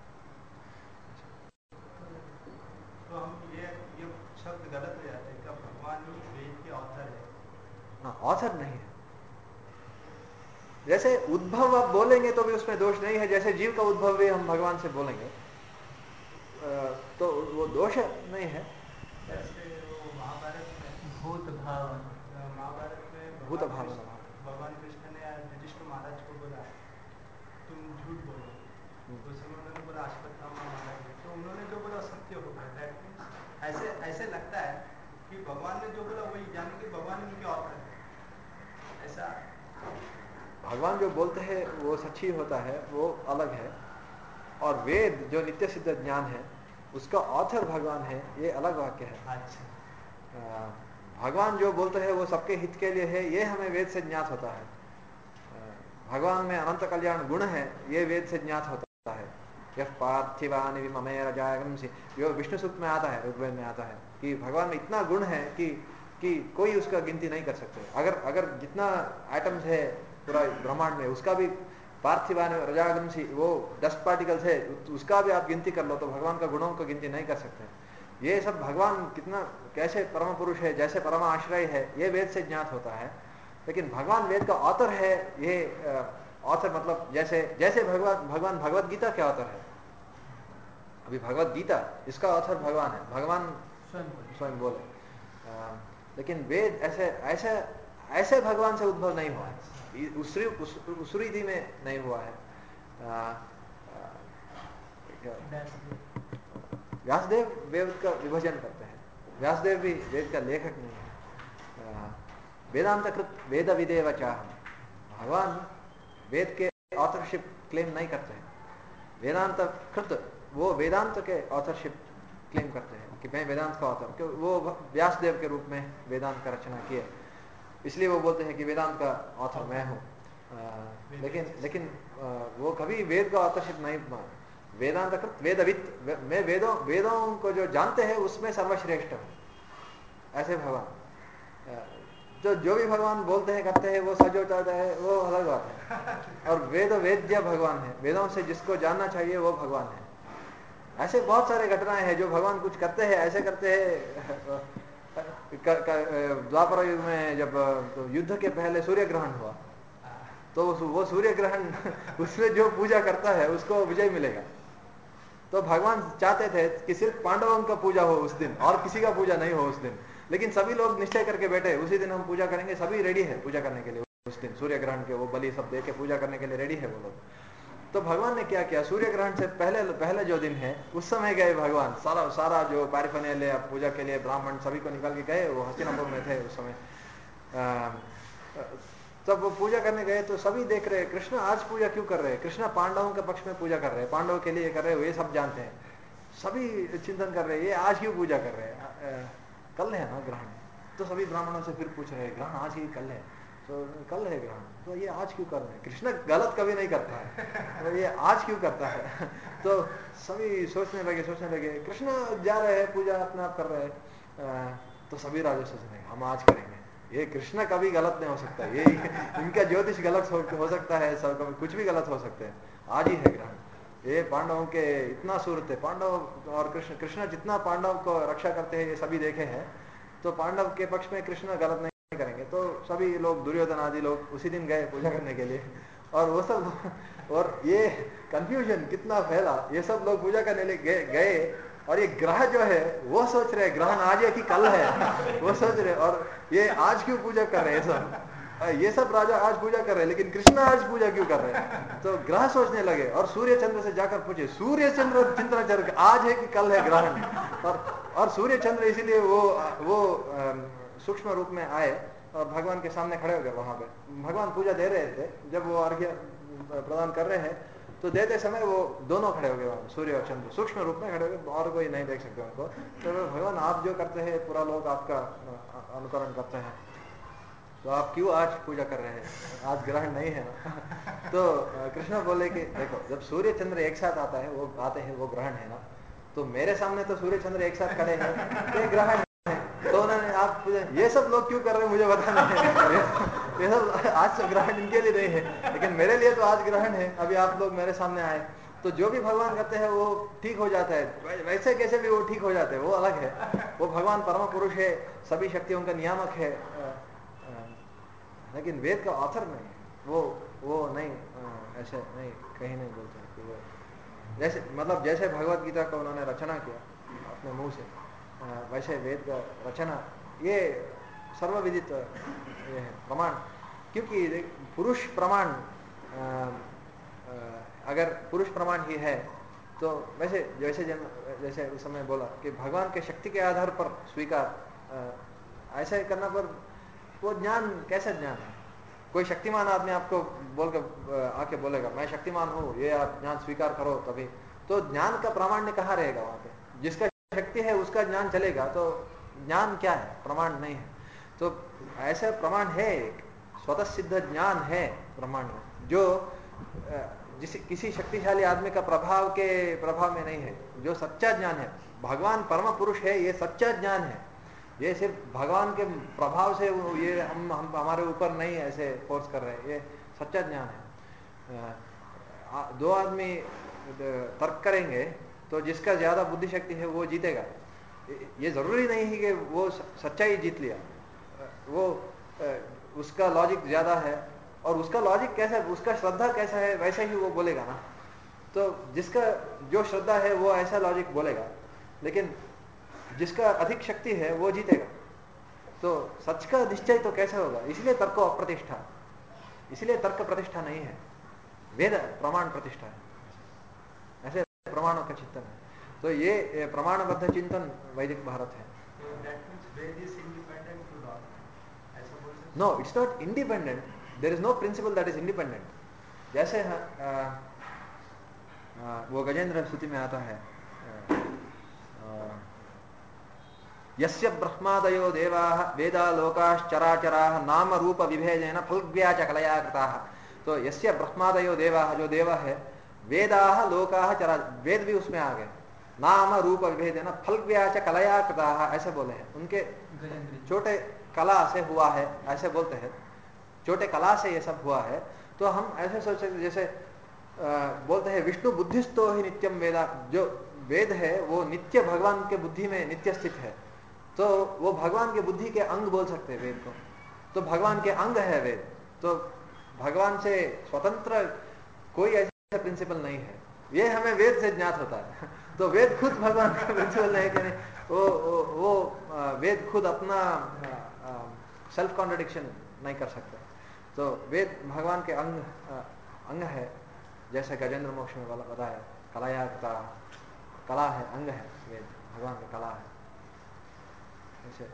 तो हम ये ये शब्द गलत हो जाता है क्या? भगवान ही वेद के ऑथर है? हाँ, ऑथर नहीं है। जैसे उद्भव आप बोलेंगे तो भी उसमें दोष नहीं है, जैसे जीव का उद्भव भी हम भगवान से बोलेंगे तो वो दोष नहीं है। जैसे वो महाभारत में भूत भावन, महाभारत में भूत भगवान भावना कृष्ण भगवान कृष्ण ने युधिष्ठिर महाराज को बोला तुम झूठ बोलो, तो उस समय उन्होंने बोला अश्वत्थामा मारा गया, तो उन्होंने जो बोला सत्य हो गया। दैट मीन्स ऐसे ऐसे लगता है कि भगवान ने जो बोला वही, यानी कि भगवान उनके ऑथर है, ऐसा। भगवान जो बोलते हैं वो सच ही होता है, वो अलग है। और वेद जो नित्य सिद्ध ज्ञान है उसका ऑथर भगवान है, ये अलग वाक्य है। अच्छा, भगवान जो बोलते हैं वो सबके हित के लिए है, ये हमें वेद से ज्ञात होता है। भगवान में अनंत कल्याण गुण है, ये वेद से ज्ञात होता है। यह पार्थिवानि ममे रजागंसि, जो विष्णु सूक्त में आता है, ऋग्वेद में आता है कि भगवान में इतना गुण है कि कि कोई उसका गिनती नहीं कर सकते। अगर अगर जितना एटम्स है पूरा ब्रह्मांड में, उसका भी पार्थिवान रजागंसि वो डस्ट पार्टिकल्स है, उसका भी आप गिनती कर लो तो भगवान का गुणों को गिनती नहीं कर सकते। ये सब भगवान कितना कैसे परम पुरुष है, जैसे परम आश्रय है, ये वेद से ज्ञात होता है। लेकिन भगवान वेद का ऑथर है, ये ऑथर मतलब जैसे जैसे भगवान भगवान भगवत गीता क्या ऑथर है। अभी भगवत गीता इसका ऑथर भगवान है, भगवान स्वयं स्वयं बोले। आ, लेकिन वेद ऐसे ऐसे ऐसे भगवान से उद्भव नहीं हुआ है, उसरी उस, उसरीधि में नहीं हुआ है। आ, आ, व्यासदेव वेद का विभाजन करते हैं, व्यासदेव भी वेद का लेखक नहीं है। वेदांत कृत वेद विदेव चाह, भगवान वेद के ऑथरशिप क्लेम नहीं करते हैं। वेदांत कृत वो वेदांत के ऑथरशिप क्लेम करते हैं कि मैं वेदांत का ऑथर, क्यों वो व्यासदेव के रूप में वेदांत का रचना किए, इसलिए वो बोलते हैं कि वेदांत का ऑथर मैं हूँ। लेकिन लेकिन आ, वो कभी वेद का ऑथरशिप नहीं मान। वेदांत कृत वेदविद, मैं वेदों वेदों को जो जानते हैं उसमें सर्वश्रेष्ठ हूँ, ऐसे भगवान। जो जो भी भगवान बोलते हैं करते हैं वो सच होता है, वो अलग बात है। और वेद वेद्य भगवान है, वेदों से जिसको जानना चाहिए वो भगवान है। ऐसे बहुत सारे घटनाएं हैं जो भगवान कुछ करते हैं, ऐसे करते हैं। द्वापर युग में जब तो युद्ध के पहले सूर्य ग्रहण हुआ, तो वो सूर्य ग्रहण उसमें जो पूजा करता है उसको विजय मिलेगा। तो भगवान चाहते थे कि सिर्फ पांडवों का पूजा हो उस दिन, और किसी का पूजा नहीं हो उस दिन। लेकिन सभी लोग निश्चय करके बैठे, उसी दिन हम पूजा करेंगे, सभी रेडी है पूजा करने के लिए। उस दिन सूर्य ग्रहण के वो बलि सब दे के पूजा करने के लिए रेडी है वो लोग। तो भगवान ने क्या किया, सूर्य ग्रहण से पहले पहले जो दिन है उस समय गए भगवान, सारा सारा जो पैरिफेरनालिया पूजा के लिए ब्राह्मण सभी को निकाल के गए। वो हस्तिनापुर में थे उस समय। तब वो पूजा करने गए तो सभी देख रहे हैं कृष्ण आज पूजा क्यों कर रहे हैं, कृष्ण पांडवों के पक्ष में पूजा कर रहे हैं, पांडवों के लिए कर रहे हैं, ये सब जानते हैं। सभी चिंतन कर रहे हैं ये आज क्यों पूजा कर रहे हैं, कल है ना ग्रहण। तो सभी ब्राह्मणों से फिर पूछ रहे हैं ग्रहण आज ही कल है, तो कल है ग्रहण, तो ये आज क्यों कर रहे हैं। कृष्ण गलत कभी नहीं करता है, तो ये आज क्यों करता है। तो सभी सोचने लगे सोचने लगे कृष्ण जा रहे हैं पूजा अपने आप कर रहे हैं। तो सभी राजा सोचने लगे हम आज करेंगे, ये कृष्ण कभी गलत नहीं हो सकता, ये इनका ज्योतिष गलत हो, हो सकता है, सब कुछ भी गलत हो सकते हैं, आज ही है ग्रहण। ये पांडवों के इतना सूरत है, पांडव और कृष्ण कृष्ण जितना पांडव को रक्षा करते हैं ये सभी देखे हैं, तो पांडव के पक्ष में कृष्ण गलत नहीं करेंगे। तो सभी लोग दुर्योधन आदि लोग उसी दिन गए पूजा करने के लिए, और वो सब और ये कंफ्यूजन कितना फैला, ये सब लोग पूजा करने लिए गए, और ये ग्रह जो है वो सोच रहे ग्रहण आज है कि कल है, वो सोच रहे, और ये आज क्यों पूजा कर रहे हैं सब। ये सब राजा आज पूजा कर रहे हैं, लेकिन कृष्ण आज पूजा क्यों कर रहे हैं? तो ग्रह सोचने लगे और सूर्य चंद्र से जाकर पूछे, सूर्य चंद्र चिंतन चल आज है कि कल है ग्रहण? और और सूर्य चंद्र इसीलिए वो वो सूक्ष्म रूप में आए और भगवान के सामने खड़े हो गए। वहां पे भगवान पूजा दे रहे थे, जब वो अर्घ्य प्रदान कर रहे हैं तो देते समय वो दोनों खड़े हो गए वहां, सूर्य और चंद्र सूक्ष्म रूप में खड़े हो गए, और कोई नहीं देख सकते उनको। तो भगवान आप जो करते हैं पूरा लोग आपका अनुकरण करते हैं, तो आप क्यों आज पूजा कर रहे हैं? आज ग्रहण नहीं है ना। तो कृष्ण बोले कि देखो, जब सूर्य चंद्र एक साथ आता है, वो आते हैं, वो ग्रहण है ना। तो मेरे सामने तो सूर्य चंद्र एक साथ खड़े हैं, ये ग्रहण है। तो उन्होंने आप ये सब लोग क्यों कर रहे हैं मुझे पता नहीं। ये सब आज तो ग्रहण इनके लिए नहीं है, लेकिन मेरे लिए तो आज ग्रहण है। अभी आप लोग मेरे सामने आए, तो जो भी भगवान करते हैं वो ठीक हो जाता है, वैसे कैसे भी वो ठीक हो जाते हैं, वो अलग है। वो भगवान परम पुरुष है, सभी शक्तियों का नियामक है, लेकिन वेद का ऑथर नहीं है वो। वो नहीं ऐसे नहीं, कहीं नहीं बोलते हैं कि वो जैसे, मतलब जैसे भगवत गीता को उन्होंने रचना किया अपने मुंह से, वैसे वेद का रचना ये सर्वविदित ये है प्रमाण। क्योंकि पुरुष प्रमाण, अगर पुरुष प्रमाण ही है तो वैसे जैसे जैसे उस समय बोला कि भगवान के शक्ति के आधार पर स्वीकार ऐसा करना, पर वो ज्ञान कैसा ज्ञान है? कोई शक्तिमान आदमी आपको बोलकर आके बोलेगा मैं शक्तिमान हूँ, ये आप ज्ञान स्वीकार करो, तभी तो ज्ञान का प्रामाण्य कहाँ रहेगा? वहां पे जिसका शक्ति है उसका ज्ञान चलेगा, तो ज्ञान क्या है? प्रमाण नहीं है। तो ऐसा प्रमाण है, एक स्वतः सिद्ध ज्ञान है प्रमाण, जो जिस किसी शक्तिशाली आदमी का प्रभाव के प्रभाव में नहीं है, जो सच्चा ज्ञान है। भगवान परम पुरुष है, ये सच्चा ज्ञान है। ये सिर्फ भगवान के प्रभाव से ये हम, हम हमारे ऊपर नहीं ऐसे फोर्स कर रहे हैं, ये सच्चा ज्ञान है। दो आदमी तर्क करेंगे तो जिसका ज्यादा बुद्धि शक्ति है वो जीतेगा। ये जरूरी नहीं है कि वो सच्चाई जीत लिया, वो उसका लॉजिक ज्यादा है, और उसका लॉजिक कैसा है, उसका श्रद्धा कैसा है, वैसे ही वो बोलेगा ना। तो जिसका जो श्रद्धा है वो ऐसा लॉजिक बोलेगा, लेकिन जिसका अधिक शक्ति है वो जीतेगा। तो सच का निश्चय तो कैसे होगा? इसलिए तर्क को अप्रतिष्ठा, इसलिए तर्क प्रतिष्ठा नहीं है, वेद प्रमाण प्रतिष्ठा है। ऐसे प्रमाणों का चिंतन है। तो ये प्रमाणबद्ध चिंतन वैदिक भारत है। No, it's not independent, there is no principle that is independent. जैसे आ, आ, वो गजेंद्र स्तुति में आता है, यस्य ब्रह्मादयो देवाः वेदा लोकाश्चराचराः नाम रूप विभेदेन फलज्ञा च कलया कृताः। तो यस्य ब्रह्मादयो देवाः, जो देवा है, वेदाः लोकाः चरा, वेद भी उसमें आ गए, नाम रूप विभेदेन फलज्ञा च कलया कृताः, ऐसे बोले हैं। उनके छोटे कला से हुआ है, ऐसे बोलते हैं, छोटे कला से ये सब हुआ है। तो हम ऐसे सोच सकते, जैसे आ, बोलते हैं विष्णु बुद्धिस्थो ही नित्यम वेदा, जो वेद है वो नित्य भगवान के बुद्धि में नित्य स्थित है, तो वो भगवान के बुद्धि के अंग बोल सकते हैं वेद को। तो भगवान के अंग है वेद, तो भगवान से स्वतंत्र कोई ऐसा प्रिंसिपल नहीं है। ये हमें वेद से ज्ञात होता है। तो वेद खुद भगवान का प्रिंसिपल नहीं कि नहीं, वो वो, वो वेद खुद अपना सेल्फ कॉन्ट्रडिक्शन नहीं कर सकता। तो वेद भगवान के अंग अंग है, जैसे गजेंद्र मोक्ष में बताया, कलाया का कला है, अंग है, वेद भगवान की कला है। ऐसे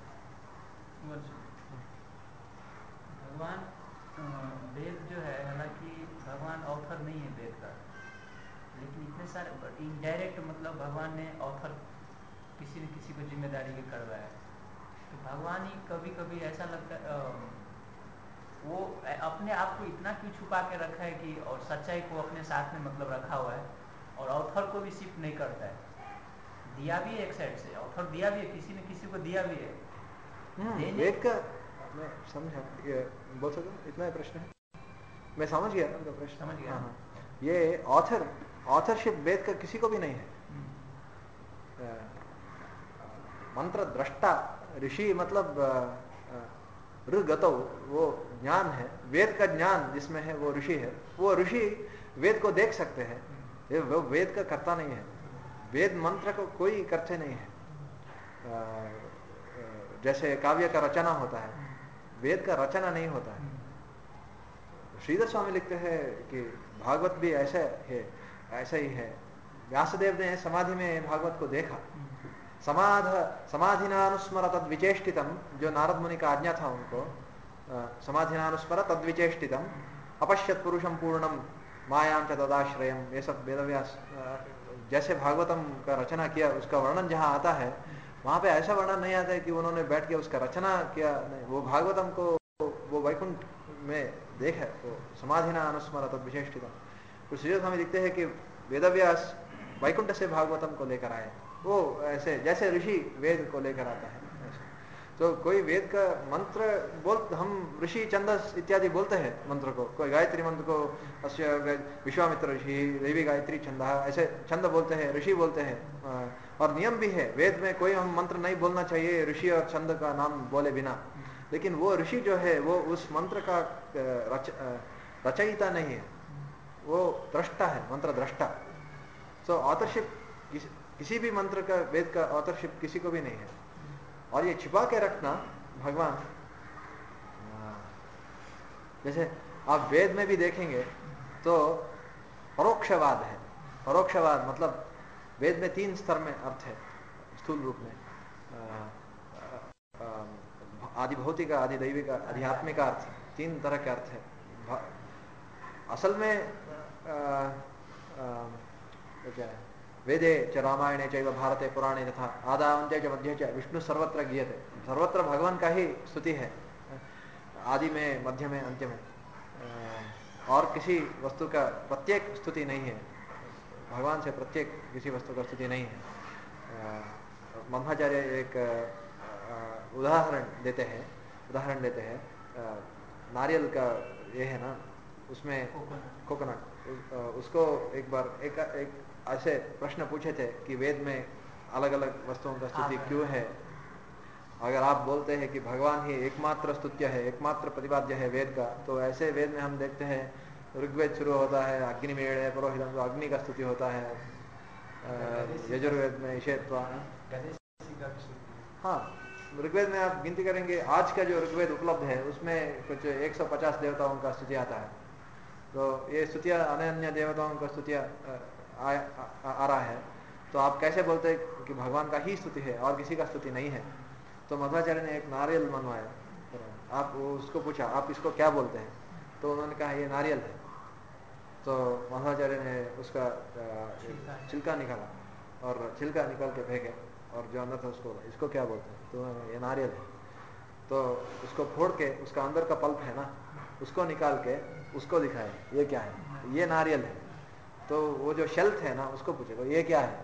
भगवान वेद जो है, हालांकि भगवान ऑथर नहीं है वेद का, लेकिन इतने सारे इनडायरेक्ट मतलब भगवान ने ऑथर किसी न किसी को जिम्मेदारी के करवाया। तो भगवान ही कभी कभी ऐसा लगता है वो अपने आप को इतना क्यों छुपा के रखा है कि, और सच्चाई को अपने साथ में मतलब रखा हुआ है, और ऑथर को भी शिफ्ट नहीं करता है। दिया भी है एक साइड से, ऑथर दिया भी है, किसी न किसी को दिया भी है। वेद का मैं समझा, ये बोल सकता इतना ही प्रश्न है, मैं समझ गया उनका प्रश्न, समझ गया। हाँ, ये ऑथर ऑथरशिप वेद का किसी को भी नहीं है। मंत्र दृष्टा ऋषि मतलब ऋगतो वो ज्ञान है, वेद का ज्ञान जिसमें है वो ऋषि है। वो ऋषि वेद को देख सकते हैं, ये वो वेद का कर्ता नहीं है। वेद मंत्र को कोई करते नहीं है। जैसे काव्य का रचना होता है, वेद का रचना नहीं होता है। श्रीधर स्वामी लिखते हैं कि भागवत भी ऐसा है, ऐसा ही है। व्यासदेव ने समाधि में भागवत को देखा, समाध समाधिनानुस्मर तद विचेष्टितम, जो नारद मुनि का आज्ञा था उनको, समाधिनानुस्मर तद विचेष्टितम अपश्यत पुरुषम पूर्णम मायाम च तदाश्रयम, ये सब वेदव्यास जैसे भागवतम का रचना किया उसका वर्णन जहाँ आता है वहाँ पे ऐसा वर्णन नहीं आता है कि उन्होंने बैठ के उसका रचना किया, नहीं, वो भागवतम को वो वैकुंठ में देखा, वो समाधिना अनुस्मर तद विशेषितम। तो श्री स्वामी लिखते हैं कि वेदव्यास वैकुंठ से भागवतम को लेकर आए, वो ऐसे जैसे ऋषि वेद को लेकर आता है ऐसे। तो कोई वेद का मंत्र बोल, हम ऋषि छंदस इत्यादि बोलते हैं मंत्र को, कोई गायत्री मंत्र को अस्य विश्वामित्र ऋषि देवी गायत्री छंद, ऐसे छंद बोलते हैं, ऋषि बोलते हैं। और नियम भी है वेद में, कोई हम मंत्र नहीं बोलना चाहिए ऋषि और छंद का नाम बोले बिना, लेकिन वो ऋषि जो है वो उस मंत्र का रच, रचयिता नहीं है, वो दृष्टा है, मंत्र दृष्टा। सो ऑथरशिप किस, किसी भी मंत्र का, वेद का ऑथरशिप किसी को भी नहीं है। और ये छिपा के रखना भगवान, जैसे आप वेद में भी देखेंगे तो परोक्षवाद है। परोक्षवाद मतलब वेद में तीन स्तर में अर्थ है स्थूल रूप में, आदि भौतिक, आदि दैविक, आध्यात्मिक अर्थ, तीन तरह के अर्थ है। असल में आ, आ, क्या है, वेदे च रामायणे चैव भारते पुराणे तथा आदावन्ते च मध्ये च विष्णु सर्वत्र गीयते, सर्वत्र भगवान का ही स्तुति है, आदि में, मध्य में, अंत्य में, और किसी वस्तु का प्रत्येक स्तुति नहीं है, भगवान से प्रत्येक किसी वस्तु का स्तुति नहीं है। मध्वाचार्य एक उदाहरण देते हैं, उदाहरण देते हैं नारियल का, ये है ना, उसमें कोकोनट, उसको एक बार एक एक ऐसे प्रश्न पूछे थे कि वेद में अलग अलग वस्तुओं का स्तुति क्यों है। अगर आप बोलते हैं कि भगवान ही एकमात्र स्तुत्य है, एकमात्र प्रतिपाद्य है वेद का, तो ऐसे वेद में हम देखते हैं ऋग्वेद शुरू होता है अग्निमेड़ है पुरोहितम, तो अग्नि का स्तुति होता है। यजुर्वेद में ईशेत्वा, हाँ, ऋग्वेद में आप गिनती करेंगे, आज का जो ऋग्वेद उपलब्ध है उसमें कुछ एक सौ पचास देवताओं का स्तुति आता है। तो ये स्तुतियाँ अन्य देवताओं का स्तुतियाँ आ, आ, आ रहा है, तो आप कैसे बोलते हैं कि भगवान का ही स्तुति है और किसी का स्तुति नहीं है। तो मध्वाचार्य ने एक नारियल मनवाया, आप उसको पूछा आप इसको क्या बोलते हैं, तो उन्होंने कहा ये नारियल है। तो मध्वाचार्य ने उसका छिलका निकाला और छिलका निकाल के फेंके, और जो अंदर था उसको बोला इसको क्या बोलते हैं, तो ये नारियल है। तो उसको फोड़ के उसका अंदर का पल्प है ना, उसको निकाल के उसको दिखाए ये क्या है, ये नारियल है। तो वो जो शेल्फ है ना उसको पूछे ये क्या है,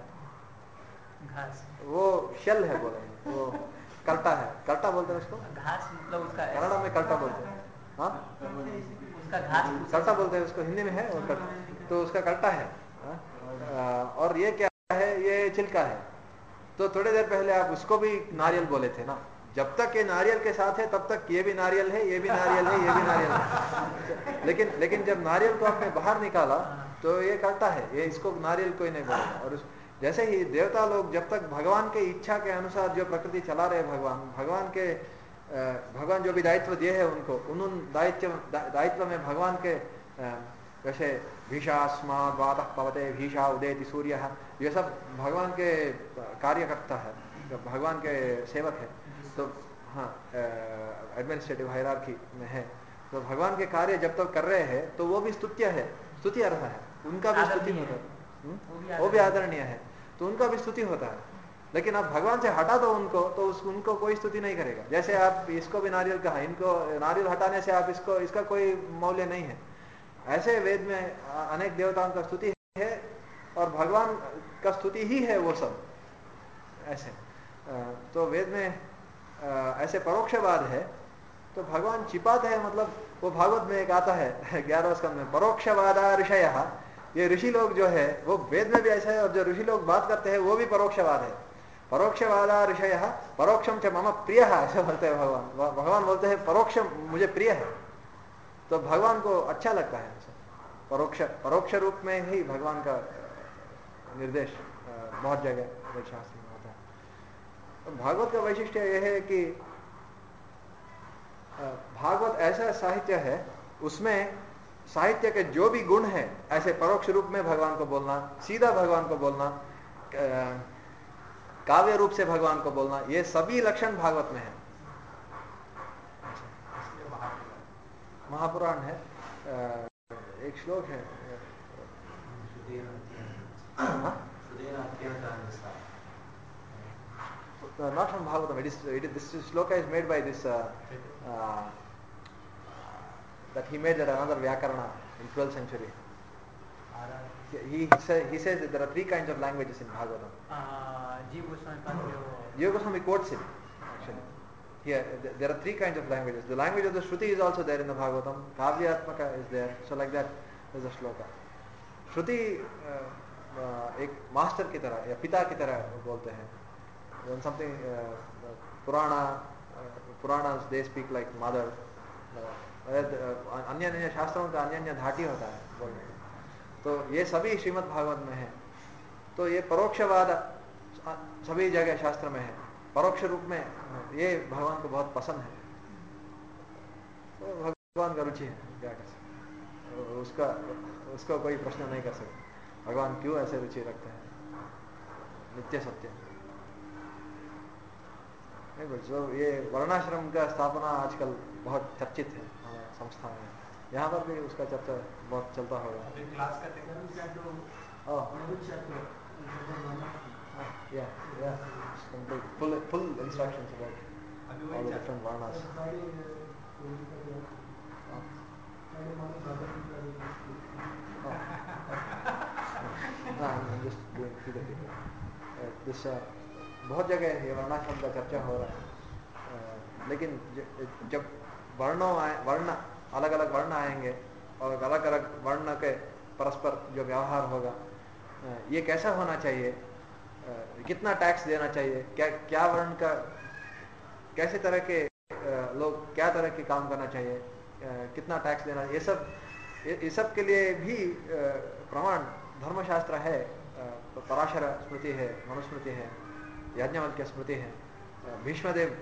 घास, वो शेल है बोले, वो कल्टा है, कल्टा बोलते हैं उसको, घास मतलब उसका कन्नड़ा में कल्टा बोलते हैं, हाँ उसका घास कल्टा बोलते हैं उसको, हिंदी में है और कल्टा, तो उसका कल्टा है। आ, और ये क्या है, ये छिलका है। तो थोड़ी देर पहले आप उसको भी नारियल बोले थे ना, जब तक ये नारियल के साथ है तब तक ये भी नारियल है, ये भी नारियल है, ये भी नारियल है। लेकिन लेकिन जब नारियल को आपने बाहर निकाला तो ये कल्टा है, ये इसको नारियल कोई नहीं बोलेगा। और उस, जैसे ही देवता लोग जब तक भगवान के इच्छा के अनुसार जो प्रकृति चला रहे, भगवान भगवान के भगवान जो भी दायित्व दिए है उनको, उन दायित्व दायित्व में भगवान के जैसे भीषास्माद् वातः पवते भीषा उदेति सूर्य, ये सब भगवान के कार्यकर्ता है, भगवान के सेवक है। तो हाँ, एडमिनिस्ट्रेटिव हायरार्की में है। तो भगवान के कार्य जब तक कर रहे हैं तो वो भी स्तुत्य है, स्तुति अर्थ है, उनका भी स्तुति होता है, वो भी आदरणीय है, तो उनका भी स्तुति होता है। लेकिन आप भगवान से हटा दो उनको तो उस, उनको कोई स्तुति नहीं करेगा। जैसे आप इसको भी नारियल कहा, इनको नारियल हटाने से आप इसको, इसका कोई मौल्य नहीं है। ऐसे वेद में अनेक देवताओं का स्तुति है और भगवान का स्तुति ही है वो सब ऐसे। तो वेद में ऐसे परोक्षवाद है, तो भगवान छिपाते हैं, मतलब वो भागवत में एक आता है ग्यारहवें स्कंद में, परोक्षवादा ऋषयः, ये ऋषि लोग जो है वो वेद में भी ऐसा है, और जो ऋषि लोग बात करते हैं वो भी परोक्षवाद है। परोक्षवादा ऋषयः परोक्षम च मम प्रियः, ऐसा बोलते हैं भगवान। भगवान बोलते हैं परोक्षम मुझे प्रिय है, तो भगवान को अच्छा लगता है ऐसा। परोक्ष परोक्ष रूप में ही भगवान का निर्देश बहुत जगह शास्त्र में होता है। तो भागवत का वैशिष्ट्य यह है कि भागवत ऐसा साहित्य है, उसमें साहित्य के जो भी गुण है, ऐसे परोक्ष रूप में भगवान को बोलना, सीधा भगवान को बोलना, काव्य रूप से भगवान को बोलना, ये सभी लक्षण भागवत में है। महापुराण है, एक श्लोक है, not from Bhagavatam, it is, it is, this shloka is made by this uh, uh, that he made that another Vyakarana in twelfth century. He, say, he says that there are three kinds of languages in Bhagavatam. Jiva Goswami Jiva Goswami quotes it actually. Here there are three kinds of languages. The language of the Shruti is also there in the Bhagavatam. Kavyatmaka is there. So like that is a shloka. Shruti uh, uh, एक master की तरह या पिता की तरह बोलते हैं. When something uh, Purana uh, Puranas they speak like mother. अन्य अन्य शास्त्रों का अन्य अन्य धाटी होता है बोलने का. तो ये सभी श्रीमद् भागवत में है. तो ये परोक्षवाद सभी जगह शास्त्र में है. परोक्ष रूप में ये भगवान को बहुत पसंद है. तो भगवान का रुचि है, क्या कर सकते, उसका उसको कोई प्रश्न नहीं कर सकते. भगवान क्यों ऐसे रुचि रखते हैं, नित्य सत्य. जो ये वर्णाश्रम का स्थापना आजकल बहुत चर्चित है हमारे संस्था में. यहाँ पर भी उसका चर्चा बहुत चलता होगा. अभी क्लास का yeah yeah complete full full instructions about all the different varnas. No, I'm just doing to the people. Uh, this uh, बहुत जगह ये वर्णाश्रम का चर्चा हो रहा है. uh, लेकिन जब वर्णों आए, वर्ण अलग अलग वर्ण आएंगे और अलग अलग वर्ण के परस्पर जो व्यवहार होगा, uh, ये कैसा होना चाहिए, uh, कितना टैक्स देना चाहिए, क्या क्या वर्ण का कैसे तरह के uh, लोग क्या तरह के काम करना चाहिए, uh, कितना टैक्स देना, ये सब ये सब के लिए भी uh, प्रमाण धर्मशास्त्र है. uh, पराशर स्मृति है, मनुस्मृति है, याज्ञवल्क्य स्मृति है, भीष्मदेव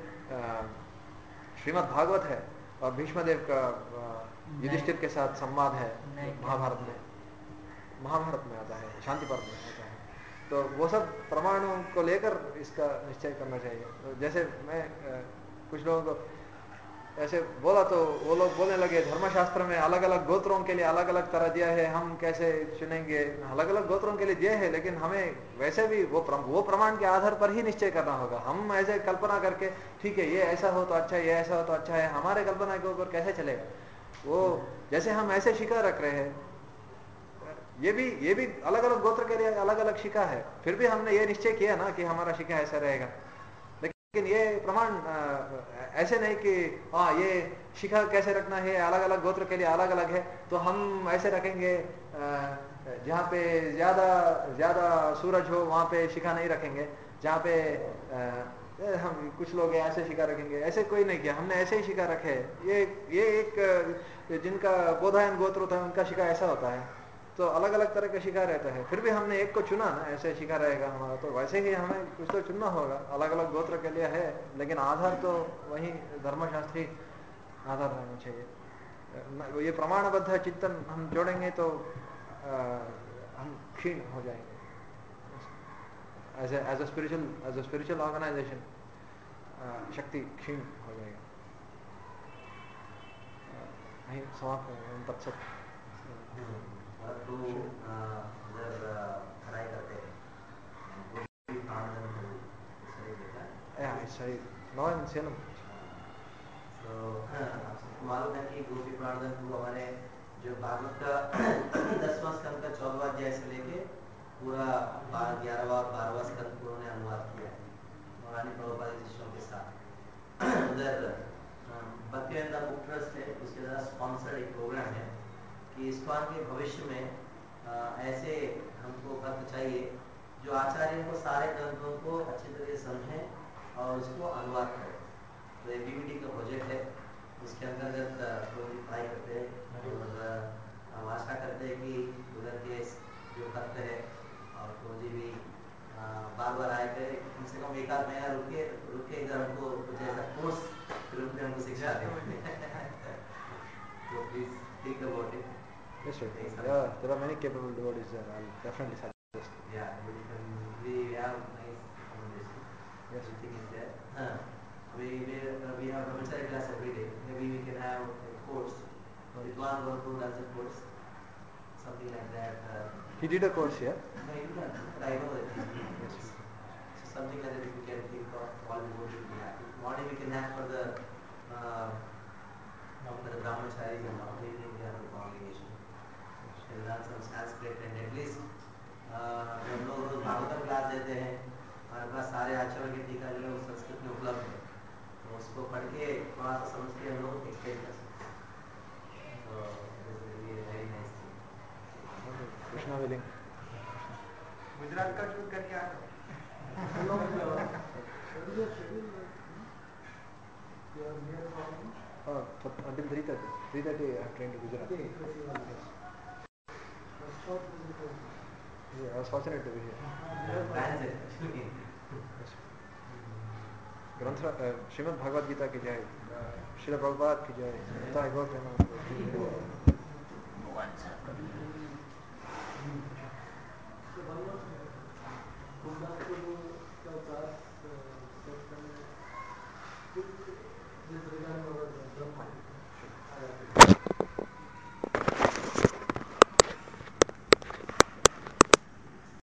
श्रीमद् भागवत है और भीष्मदेव का युधिष्ठिर के साथ संवाद है महाभारत में. महाभारत में आता है, शांति पर्व में आता है. तो वो सब प्रमाणों को लेकर इसका निश्चय करना चाहिए. जैसे मैं कुछ लोगों को ऐसे बोला तो वो लोग बोलने लगे धर्मशास्त्र में अलग अलग गोत्रों के लिए अलग अलग तरह दिया है, हम कैसे चुनेंगे. अलग अलग गोत्रों के लिए दिए है, लेकिन हमें वैसे भी वो प्रम, वो प्रमाण के आधार पर ही निश्चय करना होगा. हम ऐसे कल्पना करके ठीक है ये ऐसा हो तो अच्छा है, ये ऐसा हो तो अच्छा है, हमारे कल्पना के ऊपर कैसे चलेगा. वो जैसे हम ऐसे शिखा रख रहे हैं, ये भी ये भी अलग अलग गोत्र के लिए अलग अलग शिखा है. फिर भी हमने ये निश्चय किया ना कि हमारा शिखा ऐसा रहेगा. लेकिन ये प्रमाण ऐसे नहीं कि हाँ ये शिखा कैसे रखना है अलग अलग गोत्र के लिए अलग अलग है, तो हम ऐसे रखेंगे जहाँ पे ज्यादा ज्यादा सूरज हो वहाँ पे शिखा नहीं रखेंगे, जहाँ पे हम कुछ लोग ऐसे शिखा रखेंगे. ऐसे कोई नहीं किया, हमने ऐसे ही शिखा रखे. ये ये एक जिनका बोधायन गोत्र होता है उनका शिखा ऐसा होता है, तो अलग अलग तरह का शिखा रहता है. फिर भी हमने एक को चुना ना, ऐसे शिखा रहेगा हमारा, तो वैसे ही हमें कुछ तो चुनना होगा. अलग अलग गोत्र के लिए है, लेकिन आधार तो वही धर्मशास्त्री आधार रहना चाहिए. ये प्रमाणबद्ध चिंतन हम जोड़ेंगे तो आ, हम क्षीण हो जाएंगे. As as a spiritual as a spiritual organization शक्ति क्षीण हो जाएगा. नहीं समाप्त करेंगे हम तब तक. तो उधर पढ़ाई करते हैं Yeah, I studied now in Salem. तो आपको मालूम है कि गोपी प्राणदन को हमारे जो भागवत का दसवां स्कंद का चौदहवां अध्याय से लेके पूरा ग्यारहवां और बारहवां स्कंद को उन्होंने अनुवाद किया है मौलाना प्रभुपाद शिष्यों के साथ. उधर भक्तिवेदांता बुक ट्रस्ट है, उसके द्वारा स्पॉन्सर्ड एक प्रोग्राम है कि इस्कॉन के भविष्य में आ, ऐसे हमको भक्त चाहिए जो आचार्यों को सारे ग्रंथों को अच्छी तरह से समझें और उसको अनुवाद करें. तो ये बीबीडी का प्रोजेक्ट है, उसके अंतर्गत कोई पढ़ाई करते हैं और हम आशा करते हैं कि उधर के जो भक्त है और फौजी भी बार बार आए थे, कम से कम एक आध महीना रुके रुके इधर हमको कुछ ऐसा कोर्स तुरंत में हमको सिखा दें. So please think about it. Yes, sir. Take some There are, time. there are many capable devotees there. I'll definitely suggest. Yeah, we can, we have nice accommodation. Yes. Everything is there. Huh. We we uh, we have brahmachari class every day. Maybe we can have a course. Vidwan Guru does a course, something like that. Uh, He did a course here. no, he did not, but I know that he's doing a course. So something like that, if we can think of, all the devotees will be happy. Morning we can have for the uh, for the brahmacharis and all. Evening we have the congregation. We'll learn some Sanskrit and at least uh, जो हम लोग रोज Bhagavatam class देते हैं, हमारे पास सारे आचरण के टीका जो है वो संस्कृत में उपलब्ध है, तो उसको पढ़ के थोड़ा सा समझ के हम लोग एक्सटेंड कर सकते हैं. So this will be a very nice thing. Krishna willing. Gujarat का टूर करके आ जाओ. Oh, for, until three thirty. three thirty I have train to Gujarat. Yes. Yeah, I was fortunate to be here. Plans है actually. Yes. ग्रंथ श्रीमद् भगवद गीता की जय, श्रील प्रभुपाद की जय, निताई गौर प्रेमानंद.